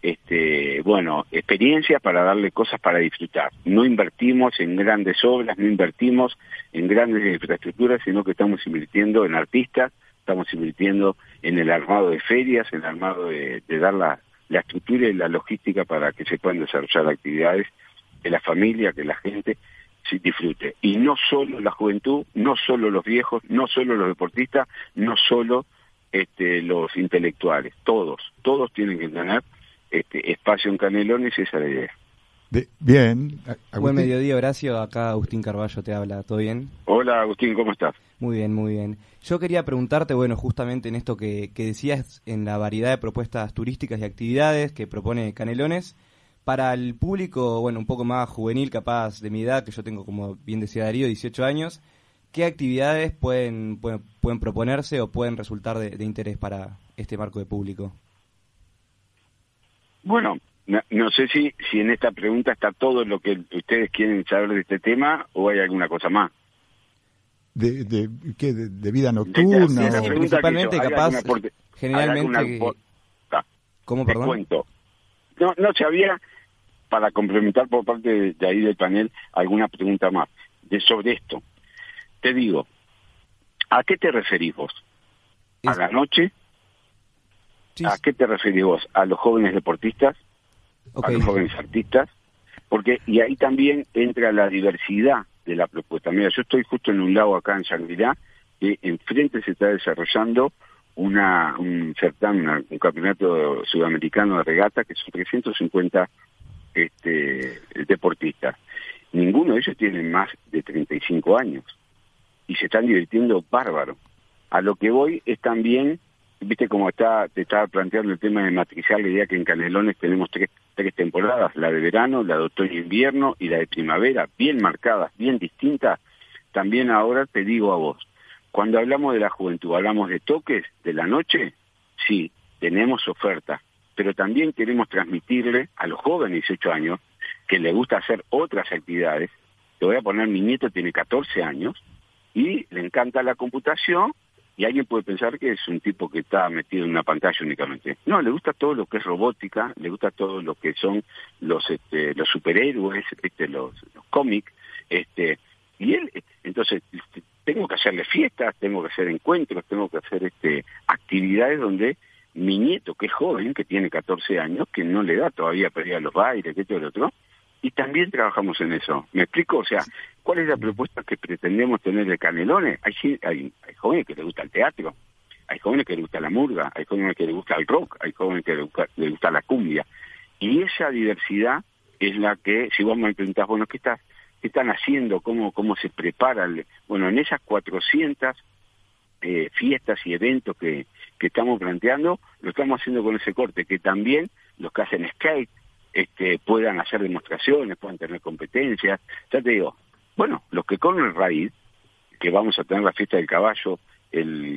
este, bueno, experiencias, para darle cosas para disfrutar. No invertimos en grandes obras, no invertimos en grandes infraestructuras, sino que estamos invirtiendo en artistas, estamos invirtiendo en el armado de ferias, en el armado de, de dar la, la estructura y la logística para que se puedan desarrollar actividades, que la familia, que la gente sí, disfrute. Y no solo la juventud, no solo los viejos, no solo los deportistas, no solo este, los intelectuales, todos, todos tienen que tener este, espacio en Canelones, esa es la idea. De, bien. Agustín. Buen mediodía, Horacio. Acá Agustín Carballo te habla. ¿Todo bien? Hola, Agustín, ¿cómo estás? Muy bien, muy bien. Yo quería preguntarte, bueno, justamente en esto que, que decías, en la variedad de propuestas turísticas y actividades que propone Canelones, para el público, bueno, un poco más juvenil, capaz de mi edad, que yo tengo, como bien decía Darío, dieciocho años, ¿qué actividades pueden, pueden, pueden proponerse o pueden resultar de, de interés para este marco de público? Bueno, no, no sé si, si en esta pregunta está todo lo que ustedes quieren saber de este tema o hay alguna cosa más. ¿De, de, ¿qué, de, de vida nocturna? Sí, sí, principalmente, capaz, aporte, generalmente... Que... Ah, ¿Cómo, perdón? Te cuento. No, no se había, para complementar por parte de, de ahí del panel, alguna pregunta más de sobre esto. Te digo, ¿a qué te referís vos? ¿A es... la noche? Sí. ¿A qué te referís vos? ¿A los jóvenes deportistas? Okay. ¿A los jóvenes artistas? Porque, y ahí también entra la diversidad de la propuesta. Mira, yo estoy justo en un lago acá en Shangri-La, que enfrente se está desarrollando una un certamen, un campeonato sudamericano de regata, que son trescientos cincuenta este, deportistas. Ninguno de ellos tiene más de treinta y cinco años y se están divirtiendo bárbaro. A lo que voy es también, viste como está, te estaba planteando el tema de matrizar, la idea que en Canelones tenemos tres, tres temporadas, la de verano, la de otoño-invierno y la de primavera, bien marcadas, bien distintas. También ahora te digo a vos, cuando hablamos de la juventud, hablamos de toques de la noche, sí, tenemos oferta, pero también queremos transmitirle a los jóvenes de dieciocho años que les gusta hacer otras actividades. Te voy a poner, mi nieto tiene catorce años y le encanta la computación y alguien puede pensar que es un tipo que está metido en una pantalla únicamente. No, le gusta todo lo que es robótica, le gusta todo lo que son los este, los superhéroes, este, los, los cómics, este, y él, entonces, tengo que hacerle fiestas, tengo que hacer encuentros, tengo que hacer este actividades donde mi nieto, que es joven, que tiene catorce años, que no le da todavía para ir a los bailes, que esto y lo otro, y también trabajamos en eso. ¿Me explico? O sea, ¿cuál es la propuesta que pretendemos tener de Canelones? Hay, hay, hay jóvenes que les gusta el teatro, hay jóvenes que les gusta la murga, hay jóvenes que les gusta el rock, hay jóvenes que les gusta, les gusta la cumbia, y esa diversidad es la que, si vos me preguntás, bueno, ¿qué estás? ¿Qué están haciendo? ¿Cómo, cómo se preparan? Bueno, en esas cuatrocientas eh, fiestas y eventos que, que estamos planteando, lo estamos haciendo con ese corte, que también los que hacen skate este, puedan hacer demostraciones, puedan tener competencias. Ya te digo, bueno, los que corren el raíz, que vamos a tener la fiesta del caballo el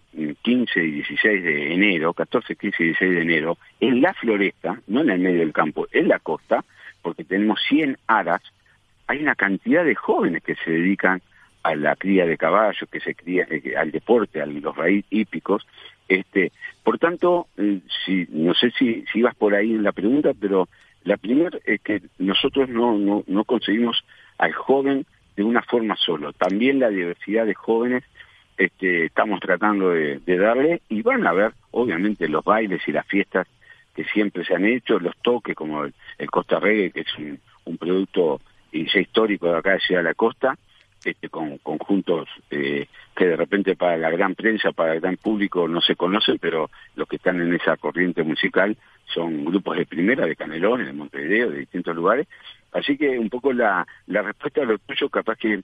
quince y dieciséis de enero, catorce, quince y dieciséis de enero, en la floresta, no en el medio del campo, en la costa, porque tenemos cien aras. Hay una cantidad de jóvenes que se dedican a la cría de caballos, que se cría eh, al deporte, a los raíz hípicos. Este, por tanto, eh, si, no sé si, si ibas por ahí en la pregunta, pero la primera es que nosotros no, no, no conseguimos al joven de una forma solo. También la diversidad de jóvenes este, estamos tratando de, de darle, y van a ver, obviamente, los bailes y las fiestas que siempre se han hecho, los toques como el, el Costa Reggae, que es un, un producto y ya histórico de acá de Ciudad de la Costa, este, con conjuntos eh, que de repente para la gran prensa, para el gran público no se conocen, pero los que están en esa corriente musical son grupos de primera, de Canelones, de Montevideo, de distintos lugares. Así que un poco la, la respuesta a lo tuyo, capaz que,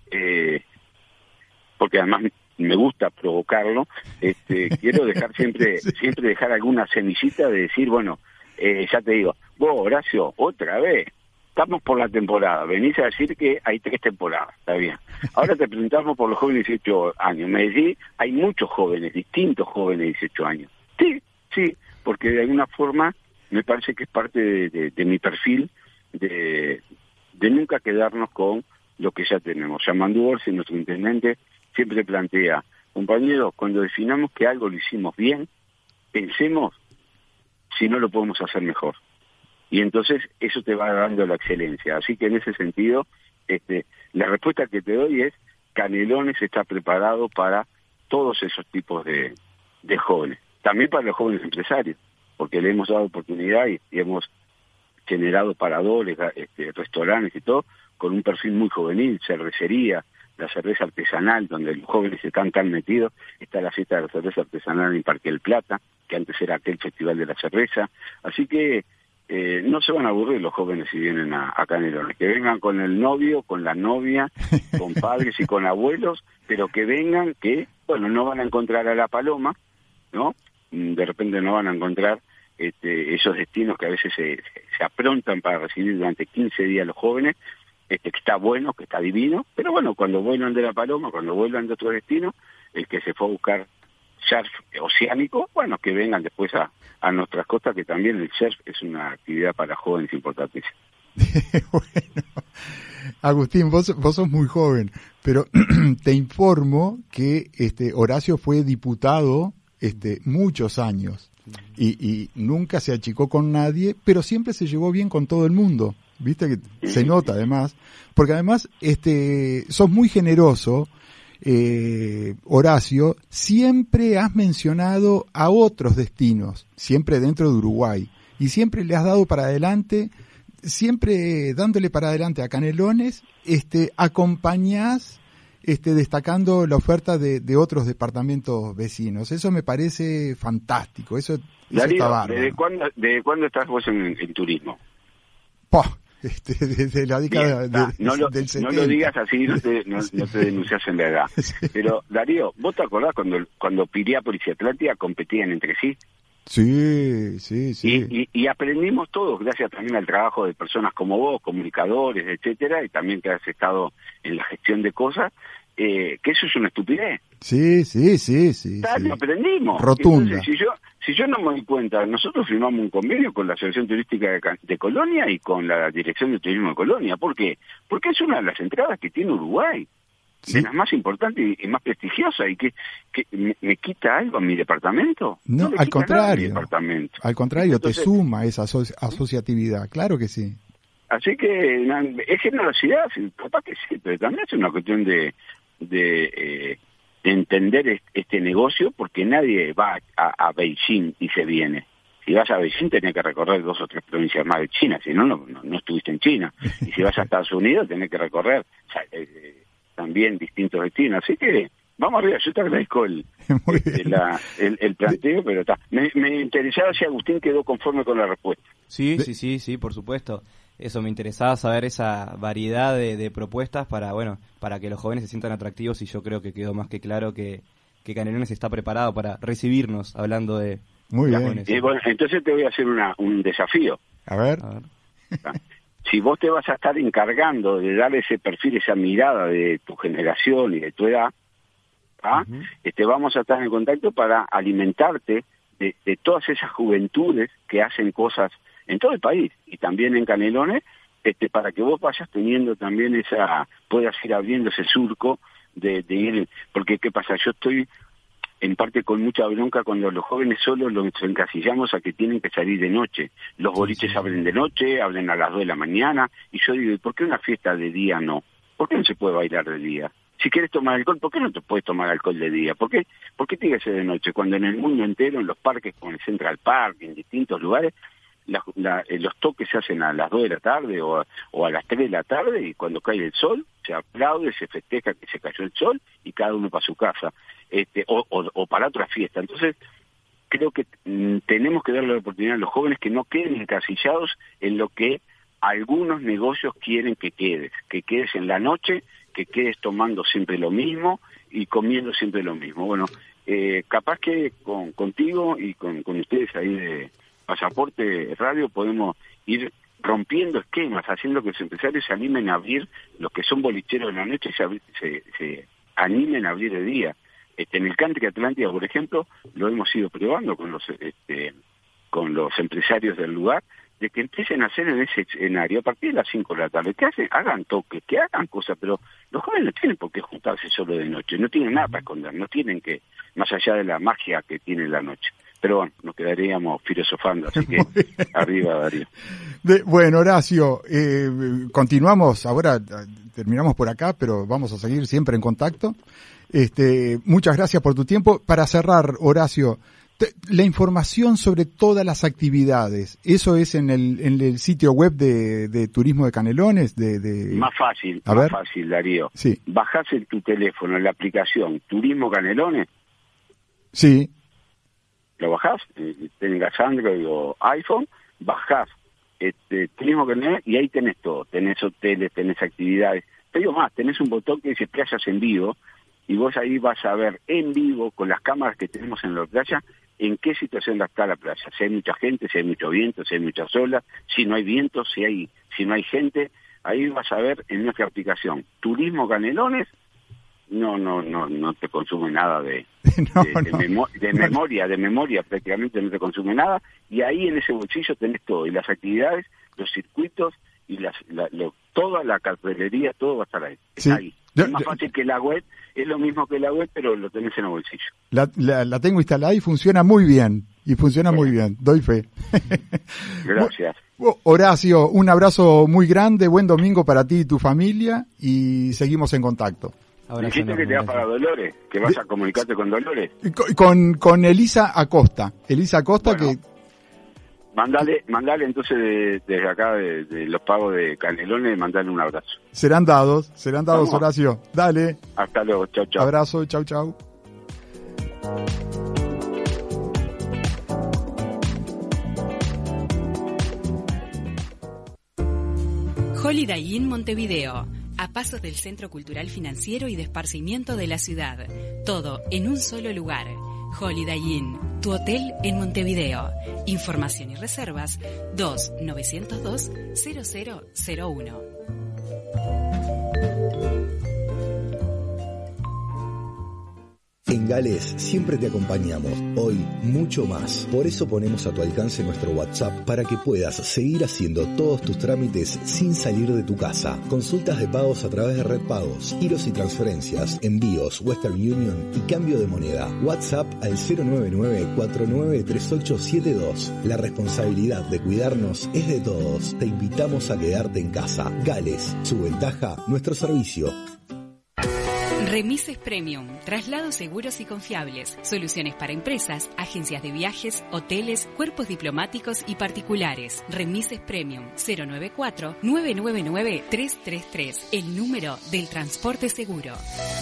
eh, porque además me gusta provocarlo, este, quiero dejar siempre, siempre dejar alguna semillita de decir, bueno, eh, ya te digo, vos, Horacio, otra vez, estamos por la temporada, venís a decir que hay tres temporadas, está bien. Ahora te preguntamos por los jóvenes de dieciocho años, me decís, hay muchos jóvenes, distintos jóvenes de dieciocho años. Sí, sí, porque de alguna forma me parece que es parte de, de, de mi perfil de, de nunca quedarnos con lo que ya tenemos. Yamandú Orsi, nuestro intendente, siempre plantea, compañeros, cuando definamos que algo lo hicimos bien, pensemos si no lo podemos hacer mejor. Y entonces eso te va dando la excelencia. Así que en ese sentido, este, la respuesta que te doy es, Canelones está preparado para todos esos tipos de, de jóvenes. También para los jóvenes empresarios, porque le hemos dado oportunidad y, y hemos generado paradores, este, restaurantes y todo, con un perfil muy juvenil, cervecería, la cerveza artesanal, donde los jóvenes están tan metidos. Está la fiesta de la cerveza artesanal en Parque del Plata, que antes era aquel festival de la cerveza. Así que eh, no se van a aburrir los jóvenes si vienen a, a Canelones. Que vengan con el novio, con la novia, con padres y con abuelos, pero que vengan que, bueno, no van a encontrar a la paloma, ¿no? De repente no van a encontrar este, esos destinos que a veces se, se aprontan para recibir durante quince días los jóvenes, este, que está bueno, que está divino, pero bueno, cuando vuelvan de la paloma, cuando vuelvan de otro destino, el que se fue a buscar surf oceánico, bueno, que vengan después a, a nuestras costas, que también el surf es una actividad para jóvenes importantísima. Bueno, Agustín, vos, vos sos muy joven, pero te informo que este Horacio fue diputado este muchos años y, y nunca se achicó con nadie, pero siempre se llevó bien con todo el mundo. Viste que se nota además, porque además este sos muy generoso. Eh, Horacio, siempre has mencionado a otros destinos, siempre dentro de Uruguay, y siempre le has dado para adelante, siempre dándole para adelante a Canelones, este, acompañás, este, destacando la oferta de, de otros departamentos vecinos. Eso me parece fantástico, eso, eso Darío, está bárbaro. ¿desde cuándo, ¿desde cuándo estás vos en, en turismo? ¡Pah! Este, desde la década Bien, de, ah, no, lo, del setenta. no lo digas así, no te, no, no te denuncias en la edad. Sí. Pero, Darío, ¿vos te acordás cuando, cuando Piriápolis y Atlántida competían entre sí? Sí, sí, sí. Y, y, y aprendimos todos, gracias también al trabajo de personas como vos, comunicadores, etcétera, y también que has estado en la gestión de cosas, eh, que eso es una estupidez. Sí, sí, sí, sí. Tal, sí. Lo aprendimos. Rotunda. Entonces, si yo si yo no me doy cuenta, nosotros firmamos un convenio con la Asociación Turística de, de Colonia y con la Dirección de Turismo de Colonia. ¿Por qué? Porque es una de las entradas que tiene Uruguay, Sí. de las más importantes y, y más prestigiosas, y que, que me, me quita algo a mi departamento. No, le al quita nada a mi contrario. departamento. Al contrario, Entonces, te suma esa aso- asociatividad, claro que sí. Así que na, es generosidad, sí, capaz que sí, pero también es una cuestión de, de, eh, de entender est- este negocio, porque nadie va a, a Beijing y se viene. Si vas a Beijing tenés que recorrer dos o tres provincias más de China, si no, no, no, no estuviste en China. Y si vas a Estados Unidos tenés que recorrer o sea, eh, también distintos destinos. Así que vamos arriba, yo te agradezco el, este, la, el, el planteo, pero está. Me, me interesaba si Agustín quedó conforme con la respuesta. Sí, sí, sí, sí, por supuesto. Eso, me interesaba saber esa variedad de, de propuestas para, bueno, para que los jóvenes se sientan atractivos, y yo creo que quedó más que claro que, que Canelones está preparado para recibirnos, hablando de Muy bien. jóvenes. Y bueno, entonces te voy a hacer una, un desafío. A ver. A ver. Si vos te vas a estar encargando de dar ese perfil, esa mirada de tu generación y de tu edad, ¿ah? uh-huh. este, vamos a estar en contacto para alimentarte de, de todas esas juventudes que hacen cosas en todo el país y también en Canelones, este, para que vos vayas teniendo también esa, puedas ir abriendo ese surco de, de ir, porque ¿qué pasa? Yo estoy en parte con mucha bronca cuando los jóvenes solo los encasillamos a que tienen que salir de noche. Los boliches sí, sí. abren de noche, abren a las dos de la mañana, y yo digo, ¿y por qué una fiesta de día no? ¿Por qué no se puede bailar de día? Si quieres tomar alcohol, ¿por qué no te puedes tomar alcohol de día? ¿Por qué, ¿Por qué tiene que ser de noche? Cuando en el mundo entero, en los parques como el Central Park, en distintos lugares, la, la, los toques se hacen a las dos de la tarde o a, o a las tres de la tarde, y cuando cae el sol se aplaude, se festeja que se cayó el sol y cada uno para su casa, este, o, o, o para otra fiesta. Entonces creo que mm, tenemos que darle la oportunidad a los jóvenes que no queden encasillados en lo que algunos negocios quieren que quedes, que quedes en la noche, que quedes tomando siempre lo mismo y comiendo siempre lo mismo. Bueno, eh, capaz que con, contigo y con, con ustedes ahí de Pasaporte Radio podemos ir rompiendo esquemas, haciendo que los empresarios se animen a abrir, los que son bolicheros de la noche se, se, se animen a abrir de día. Este, en el Country Atlántida, por ejemplo, lo hemos ido probando con los este, con los empresarios del lugar, de que empiecen a hacer en ese escenario a partir de las cinco de la tarde, que hacen, hagan toques, que hagan cosas, pero los jóvenes no tienen por qué juntarse solo de noche, no tienen nada para esconder, no tienen que, más allá de la magia que tiene la noche. Pero bueno, nos quedaríamos filosofando, así que arriba, Darío. De, bueno, Horacio, eh, continuamos, ahora terminamos por acá, pero vamos a seguir siempre en contacto. Este, muchas gracias por tu tiempo. Para cerrar, Horacio, La información sobre todas las actividades, ¿eso es en el, en el sitio web de, de Turismo de Canelones? De, de... Más fácil, A más ver. fácil, Darío. Sí. Bajás en tu teléfono la aplicación Turismo Canelones, Sí, lo bajás, eh, tengas Android o iPhone, bajás este, Turismo Canelones y ahí tenés todo. Tenés hoteles, tenés actividades. Te digo más, tenés un botón que dice playas en vivo y vos ahí vas a ver en vivo con las cámaras que tenemos en la playa en qué situación está la playa. Si hay mucha gente, si hay mucho viento, si hay muchas olas, si no hay viento, si hay si no hay gente. Ahí vas a ver en nuestra aplicación Turismo Canelones. No, no, no, no te consume nada de, no, de, de, no. memo- de memoria, de memoria prácticamente no te consume nada, y ahí en ese bolsillo tenés todo, y las actividades, los circuitos, y las, la, lo, toda la cartelería, todo va a estar ahí. Sí. Está ahí. Yo- Es más yo- fácil que la web, es lo mismo que la web, pero lo tenés en el bolsillo. la, la, la tengo instalada y funciona muy bien, y funciona muy bien, doy fe. Gracias. Bu- Horacio, un abrazo muy grande, buen domingo para ti y tu familia, y seguimos en contacto. Abrazo Dijiste enorme, que te vas gracias. para Dolores, que vas a comunicarte con Dolores. Y co- Con, con Elisa Acosta, Elisa Acosta Bueno. que... Mandale, mandale entonces de- desde acá, de, de los pagos de Canelones, mandale un abrazo. Serán dados, serán dados, Vamos. Horacio. Dale, Hasta luego, chau, chau. abrazo, chau, chau. Holiday Inn Montevideo, a pasos del Centro Cultural Financiero y de Esparcimiento de la ciudad. Todo en un solo lugar. Holiday Inn, tu hotel en Montevideo. Información y reservas dos nueve cero dos cero cero cero uno. En Gales siempre te acompañamos, hoy mucho más. Por eso ponemos a tu alcance nuestro WhatsApp para que puedas seguir haciendo todos tus trámites sin salir de tu casa. Consultas de pagos a través de Red Pagos, giros y transferencias, envíos, Western Union y cambio de moneda. WhatsApp al cero nueve nueve cuatro nueve tres ocho siete dos. La responsabilidad de cuidarnos es de todos. Te invitamos a quedarte en casa. Gales, su ventaja, nuestro servicio. Remises Premium, traslados seguros y confiables, soluciones para empresas, agencias de viajes, hoteles, cuerpos diplomáticos y particulares. Remises Premium, cero nueve cuatro nueve nueve nueve tres tres tres, el número del transporte seguro.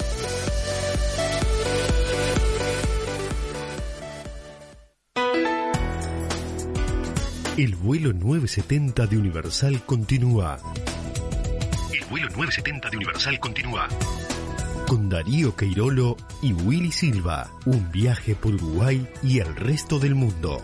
El vuelo nueve setenta de Universal continúa. El vuelo nueve setenta de Universal continúa. Con Darío Queirolo y Willy Silva. Un viaje por Uruguay y el resto del mundo.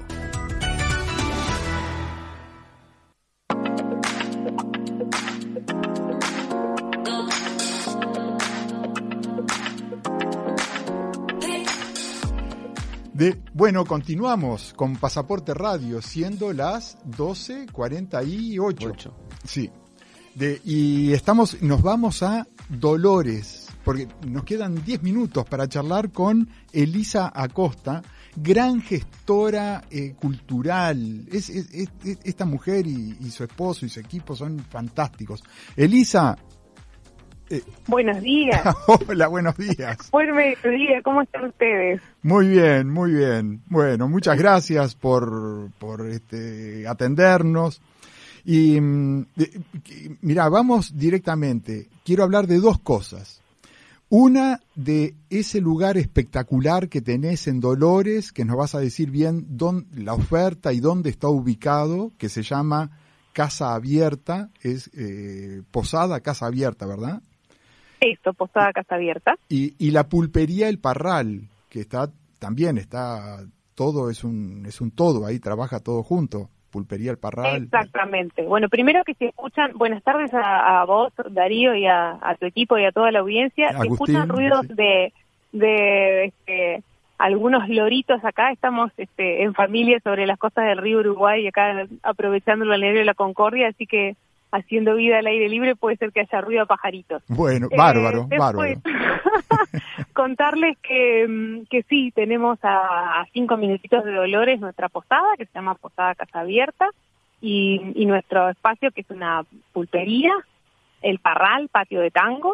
De, bueno, continuamos con Pasaporte Radio, siendo las doce cuarenta y ocho. Ocho. Sí. De, y estamos, nos vamos a Dolores, porque nos quedan diez minutos para charlar con Elisa Acosta, gran gestora eh, cultural. Es, es, es, es- esta mujer y, y su esposo y su equipo son fantásticos. Elisa, eh, Buenos días. hola, buenos días. Buen mediodía, ¿cómo están ustedes? Muy bien, muy bien. Bueno, muchas gracias por, por este, atendernos. Y mm, de- que- mirá, vamos directamente. Quiero hablar de dos cosas. Una, de ese lugar espectacular que tenés en Dolores, que nos vas a decir bien dónde, la oferta y dónde está ubicado, que se llama Casa Abierta, es eh, Posada Casa Abierta, ¿verdad? Esto, Posada Casa Abierta. Y, y la pulpería El Parral, que está también está todo, es un es un todo, ahí trabaja todo junto. Pulpería El Parral. Exactamente. Bueno, primero que si escuchan, buenas tardes a, a vos, Darío, y a, a tu equipo y a toda la audiencia. Si Agustín, escuchan ruidos sí. de, de este, algunos loritos acá, estamos este, en familia sobre las costas del río Uruguay, acá aprovechando el balneario de la Concordia, así que haciendo vida al aire libre puede ser que haya ruido a pajaritos. Bueno, Eh, bárbaro, después, bárbaro. contarles que, mm, que sí, tenemos a, a cinco minutitos de Dolores nuestra posada, que se llama Posada Casa Abierta, y, y nuestro espacio, que es una pulpería, El Parral, patio de tango,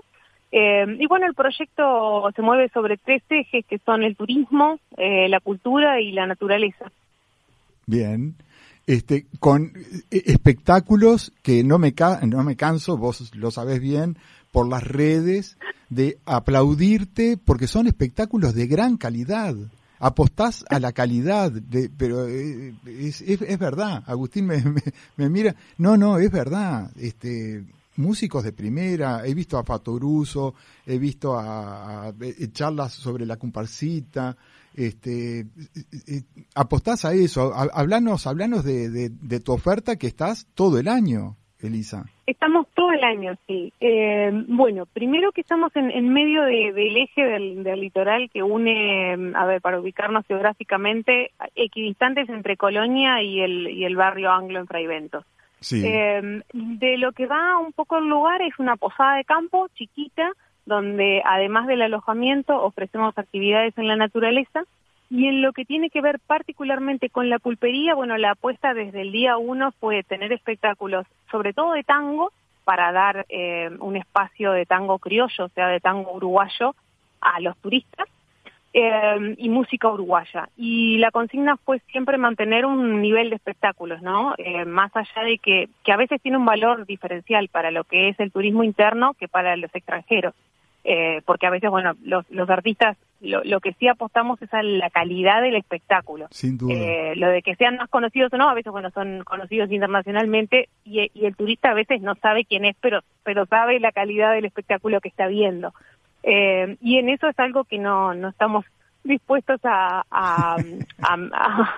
Eh, y bueno, el proyecto se mueve sobre tres ejes que son el turismo, eh, la cultura y la naturaleza. Bien. Este, con espectáculos que no me ca- no me canso, vos lo sabés bien, por las redes, de aplaudirte, porque son espectáculos de gran calidad. Apostás a la calidad, de, pero eh, es, es, es verdad. Agustín me, me, me mira, no, no, es verdad. Este, músicos de primera, he visto a Fatoruso, he visto a, a charlas sobre la comparsita. Este, eh, apostás a eso. Hablanos, hablanos de, de, de tu oferta, que estás todo el año, Elisa. Estamos todo el año, sí. Eh, bueno, primero que estamos en, en medio de, del eje del, del litoral que une, a ver, para ubicarnos geográficamente, equidistantes entre Colonia y el, y el barrio Anglo en Fraiventos. Sí. Eh, de lo que va un poco el lugar es una posada de campo chiquita, donde además del alojamiento ofrecemos actividades en la naturaleza, y en lo que tiene que ver particularmente con la pulpería, bueno, la apuesta desde el día uno fue tener espectáculos, sobre todo de tango, para dar eh, un espacio de tango criollo, o sea, de tango uruguayo, a los turistas, eh, y música uruguaya. Y la consigna fue siempre mantener un nivel de espectáculos, ¿no? Eh, más allá de que, que a veces tiene un valor diferencial para lo que es el turismo interno que para los extranjeros. Eh, porque a veces, bueno, los, los artistas, lo, lo que sí apostamos es a la calidad del espectáculo. Sin duda. Eh, lo de que sean más conocidos o no, a veces, bueno, son conocidos internacionalmente y, y el turista a veces no sabe quién es, pero, pero sabe la calidad del espectáculo que está viendo. Eh, y en eso es algo que no, no estamos dispuestos a, a, a, a,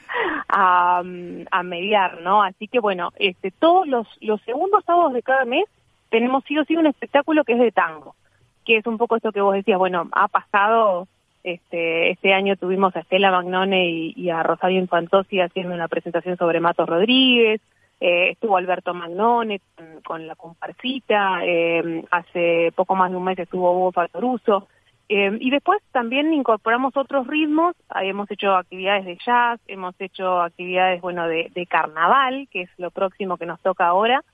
a, a mediar, ¿no? Así que, bueno, este, todos los, los segundos sábados de cada mes tenemos sí o sí un espectáculo que es de tango, que es un poco esto que vos decías. Bueno, ha pasado, este este año tuvimos a Estela Magnone y, y a Rosario Infantosi haciendo una presentación sobre Matos Rodríguez, eh, estuvo Alberto Magnone con, con la comparsita, eh, hace poco más de un mes estuvo Hugo Fatoruso, eh, y después también incorporamos otros ritmos, eh, hemos hecho actividades de jazz, hemos hecho actividades, bueno, de, de carnaval, que es lo próximo que nos toca ahora,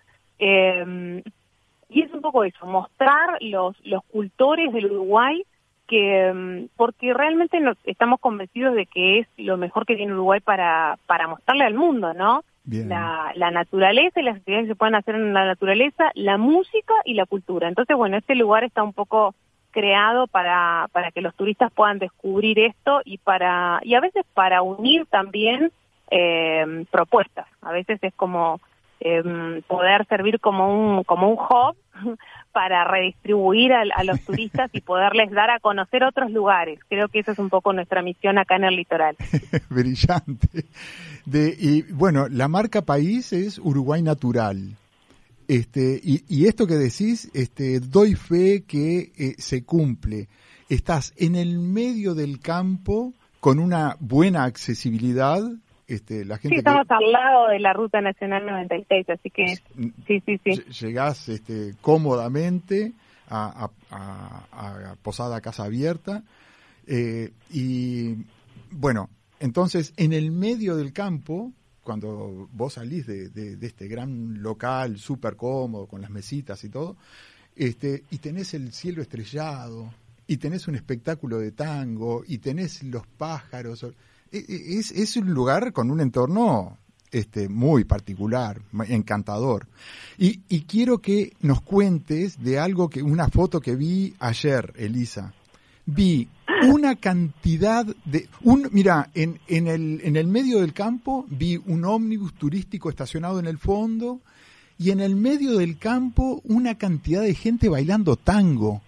eh, y es un poco eso, mostrar los los cultores del Uruguay, que porque realmente nos, estamos convencidos de que es lo mejor que tiene Uruguay para para mostrarle al mundo, ¿no? La, la naturaleza y las actividades que se pueden hacer en la naturaleza, la música y la cultura. Entonces, bueno, este lugar está un poco creado para para que los turistas puedan descubrir esto y para y a veces para unir también eh, propuestas. A veces es como Eh, poder servir como un como un hub para redistribuir a, a los turistas y poderles dar a conocer otros lugares. Creo que esa es un poco nuestra misión acá en el litoral. Brillante. De, y bueno, la marca país es Uruguay Natural. Este, y, y esto que decís, este, doy fe que eh, se cumple. Estás en el medio del campo con una buena accesibilidad. Este, la gente sí, estamos que, al lado de la Ruta Nacional noventa y seis, así que sí, sí, sí. Llegás este, cómodamente a, a, a, a Posada Casa Abierta eh, y bueno, entonces en el medio del campo, cuando vos salís de, de, de este gran local súper cómodo con las mesitas y todo, este, y tenés el cielo estrellado y tenés un espectáculo de tango y tenés los pájaros. Es, es un lugar con un entorno este, muy particular, encantador. Y, y quiero que nos cuentes de algo, que una foto que vi ayer, Elisa. Vi una cantidad de... un Mira, en, en, el, en el medio del campo vi un ómnibus turístico estacionado en el fondo y en el medio del campo una cantidad de gente bailando tango.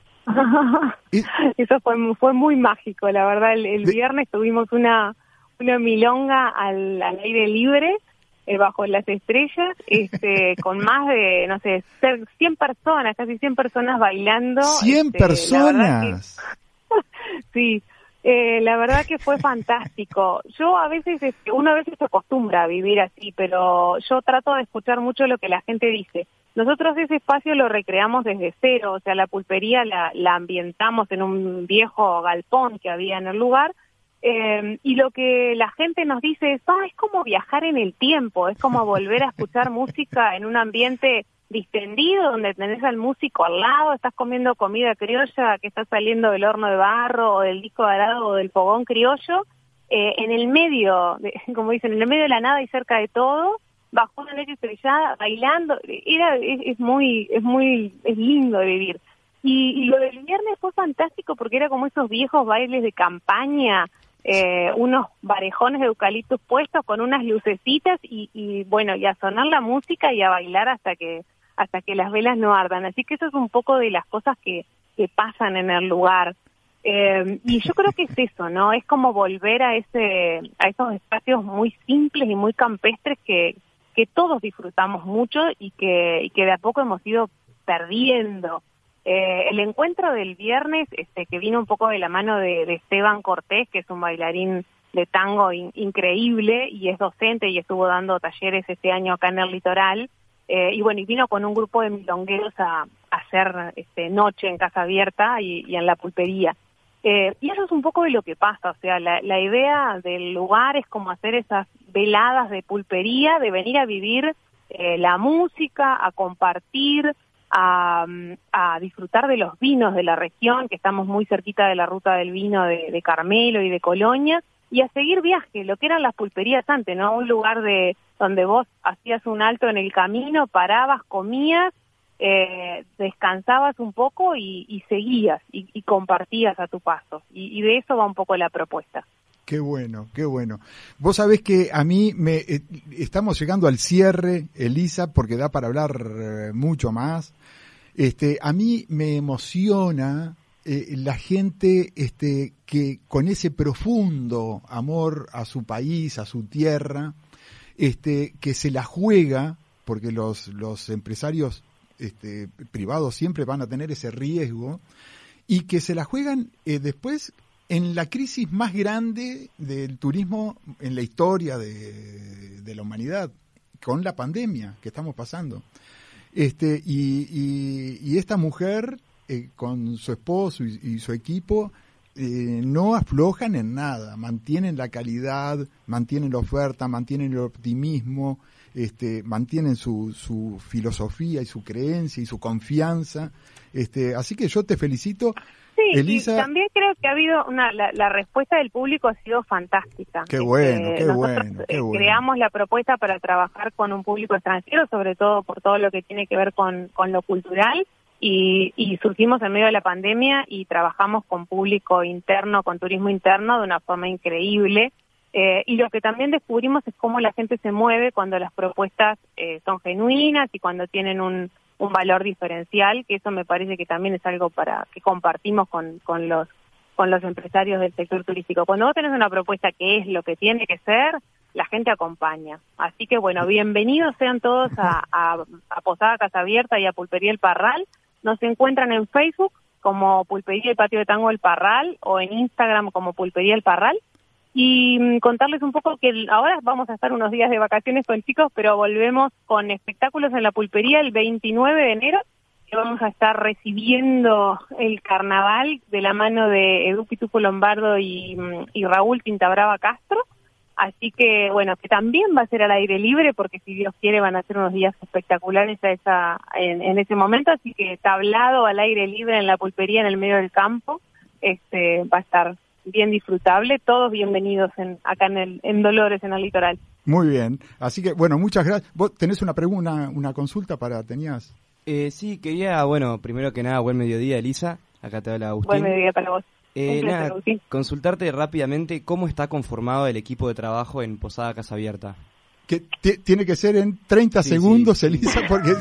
Eso fue, fue muy mágico, la verdad. El, el viernes tuvimos una... una milonga al, al aire libre, eh, bajo las estrellas, este, con más de, no sé, cien personas, casi cien personas bailando. ¿cien este, personas? Que, sí, eh, la verdad que fue fantástico. Yo a veces, este, uno a veces se acostumbra a vivir así, pero yo trato de escuchar mucho lo que la gente dice. Nosotros ese espacio lo recreamos desde cero, o sea, la pulpería la, la ambientamos en un viejo galpón que había en el lugar. Eh, y lo que la gente nos dice es, ah, es como viajar en el tiempo, es como volver a escuchar música en un ambiente distendido, donde tenés al músico al lado, estás comiendo comida criolla que está saliendo del horno de barro o del disco de arado o del fogón criollo, eh, en el medio, de, como dicen, en el medio de la nada y cerca de todo, bajo una noche estrellada, bailando. Era, es, es muy, es muy, es lindo de vivir. Y, y lo del viernes fue fantástico porque era como esos viejos bailes de campaña, eh, unos barejones de eucaliptus puestos con unas lucecitas y, y bueno, y a sonar la música y a bailar hasta que hasta que las velas no ardan. Así que eso es un poco de las cosas que, que pasan en el lugar. Eh, y yo creo que es eso, ¿no? Es como volver a ese a esos espacios muy simples y muy campestres que, que todos disfrutamos mucho y que, y que de a poco hemos ido perdiendo. Eh, el encuentro del viernes, este, que vino un poco de la mano de, de Esteban Cortés, que es un bailarín de tango in, increíble y es docente y estuvo dando talleres este año acá en el litoral. Eh, y bueno, y vino con un grupo de milongueros a, a hacer este, noche en Casa Abierta y, y en la pulpería. Eh, y eso es un poco de lo que pasa, o sea, la, la idea del lugar es como hacer esas veladas de pulpería, de venir a vivir eh, la música, a compartir, a, a disfrutar de los vinos de la región, que estamos muy cerquita de la ruta del vino de, de Carmelo y de Colonia, y a seguir viaje, lo que eran las pulperías antes, ¿no? Un lugar de donde vos hacías un alto en el camino, parabas, comías, eh, descansabas un poco y, y seguías y, y compartías a tu paso. Y, y de eso va un poco la propuesta. Qué bueno, qué bueno. Vos sabés que a mí me eh, estamos llegando al cierre, Elisa, porque da para hablar eh, mucho más. Este, a mí me emociona eh, la gente este, que con ese profundo amor a su país, a su tierra, este, que se la juega, porque los, los empresarios este, privados siempre van a tener ese riesgo, y que se la juegan eh, después en la crisis más grande del turismo en la historia de, de la humanidad, con la pandemia que estamos pasando. Este, y, y, y esta mujer, eh, con su esposo y, y su equipo, eh, no aflojan en nada, mantienen la calidad, mantienen la oferta, mantienen el optimismo, este, mantienen su, su filosofía y su creencia y su confianza. Este, así que yo te felicito. Sí, Elisa. Y también creo que ha habido una la, la respuesta del público ha sido fantástica. Qué bueno, este, qué nosotros, bueno, qué eh, bueno. Creamos la propuesta para trabajar con un público extranjero, sobre todo por todo lo que tiene que ver con, con lo cultural, y, y surgimos en medio de la pandemia y trabajamos con público interno, con turismo interno de una forma increíble. Eh, y lo que también descubrimos es cómo la gente se mueve cuando las propuestas eh, son genuinas y cuando tienen un un valor diferencial, que eso me parece que también es algo para que compartimos con, con los con los empresarios del sector turístico. Cuando vos tenés una propuesta que es lo que tiene que ser, la gente acompaña. Así que bueno, bienvenidos sean todos a, a, a Posada Casa Abierta y a Pulpería El Parral. Nos encuentran en Facebook como Pulpería El Patio de Tango El Parral o en Instagram como Pulpería El Parral. Y mmm, contarles un poco que ahora vamos a estar unos días de vacaciones con chicos, pero volvemos con espectáculos en la pulpería el veintinueve de enero, que vamos a estar recibiendo el carnaval de la mano de Edu Pitufo Lombardo y, y Raúl Tintabrava Castro. Así que, bueno, que también va a ser al aire libre, porque si Dios quiere van a ser unos días espectaculares a esa, en, en ese momento. Así que tablado al aire libre en la pulpería, en el medio del campo, este va a estar bien disfrutable, todos bienvenidos en, acá en, el, en Dolores, en el litoral. Muy bien, así que bueno, muchas gracias. ¿Vos tenés una pregunta, una, una consulta para, tenías? Eh, sí, quería, bueno, primero que nada, buen mediodía, Elisa, acá te habla Agustín. Buen mediodía para vos. Eh, nada, consultarte rápidamente cómo está conformado el equipo de trabajo en Posada Casa Abierta. Que t- tiene que ser en treinta sí, segundos, sí, Elisa, porque...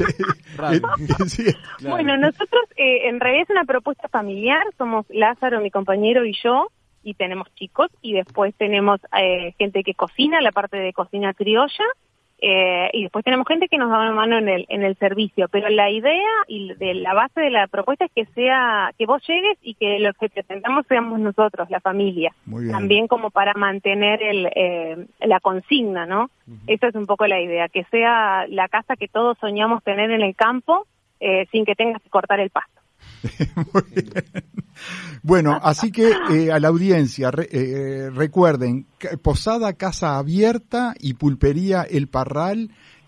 sí, claro. Bueno, nosotros eh, en realidad es una propuesta familiar, somos Lázaro, mi compañero, y yo, y tenemos chicos, y después tenemos eh, gente que cocina, la parte de cocina criolla, eh, y después tenemos gente que nos da una mano en el en el servicio, pero la idea y de la base de la propuesta es que sea que vos llegues y que los que presentamos seamos nosotros, la familia, también como para mantener el eh, la consigna, ¿no? Uh-huh. Esa es un poco la idea, que sea la casa que todos soñamos tener en el campo eh, sin que tengas que cortar el pasto. Muy bien. Bueno, así que eh, a la audiencia, re, eh, recuerden, Posada Casa Abierta y Pulpería El Parral,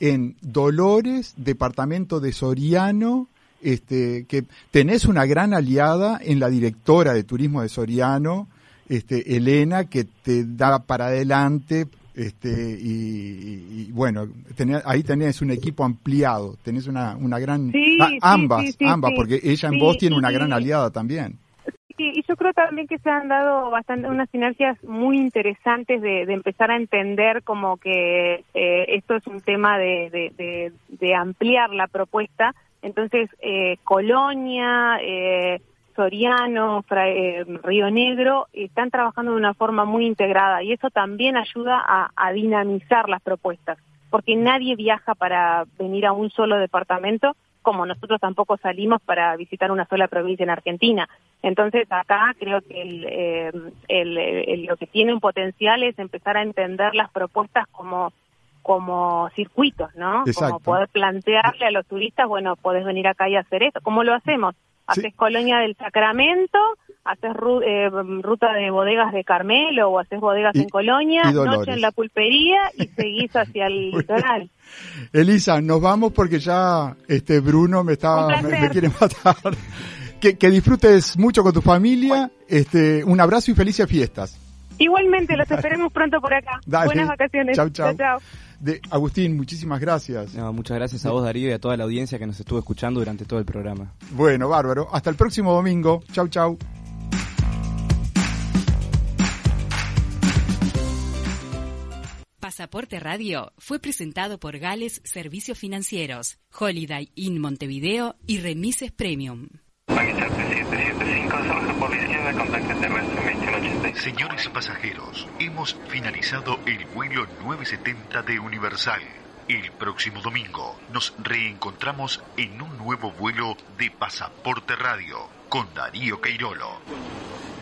en Dolores, departamento de Soriano, este, que tenés una gran aliada en la directora de turismo de Soriano, este, Elena, que te da para adelante, este, y, y, y bueno, tenés, ahí tenés un equipo ampliado, tenés una, una gran, sí, ah, sí, ambas, sí, sí, ambas, sí, porque ella en sí, vos tiene sí, una sí. gran aliada también. Sí, y yo creo también que se han dado bastante unas sinergias muy interesantes de, de empezar a entender como que eh, esto es un tema de, de, de, de ampliar la propuesta. Entonces, eh, Colonia, eh, Soriano, Fra, eh, Río Negro están trabajando de una forma muy integrada y eso también ayuda a, a dinamizar las propuestas, porque nadie viaja para venir a un solo departamento, como nosotros tampoco salimos para visitar una sola provincia en Argentina. Entonces acá creo que el, eh, el, el, lo que tiene un potencial es empezar a entender las propuestas como como circuitos, ¿no? Exacto. Como poder plantearle a los turistas, bueno, podés venir acá y hacer esto. ¿Cómo lo hacemos? Haces sí. Colonia del Sacramento, haces ru eh, ruta de bodegas de Carmelo o haces bodegas y, en Colonia, noche en la pulpería y seguís hacia el litoral. Elisa, nos vamos porque ya este Bruno me está me, me quiere matar. que, que disfrutes mucho con tu familia, bueno. este un abrazo y felices fiestas. Igualmente, los esperemos pronto por acá. Dale. Buenas vacaciones. Chau, chau. Chau, chau. De, Agustín, muchísimas gracias. No, muchas gracias a vos, Darío, y a toda la audiencia que nos estuvo escuchando durante todo el programa. Bueno, bárbaro. Hasta el próximo domingo. Chau, chau. Pasaporte Radio fue presentado por Gales Servicios Financieros, Holiday Inn Montevideo y Remises Premium. Señores pasajeros, hemos finalizado el vuelo nueve setenta de Universal. El próximo domingo nos reencontramos en un nuevo vuelo de Pasaporte Radio con Darío Queirolo.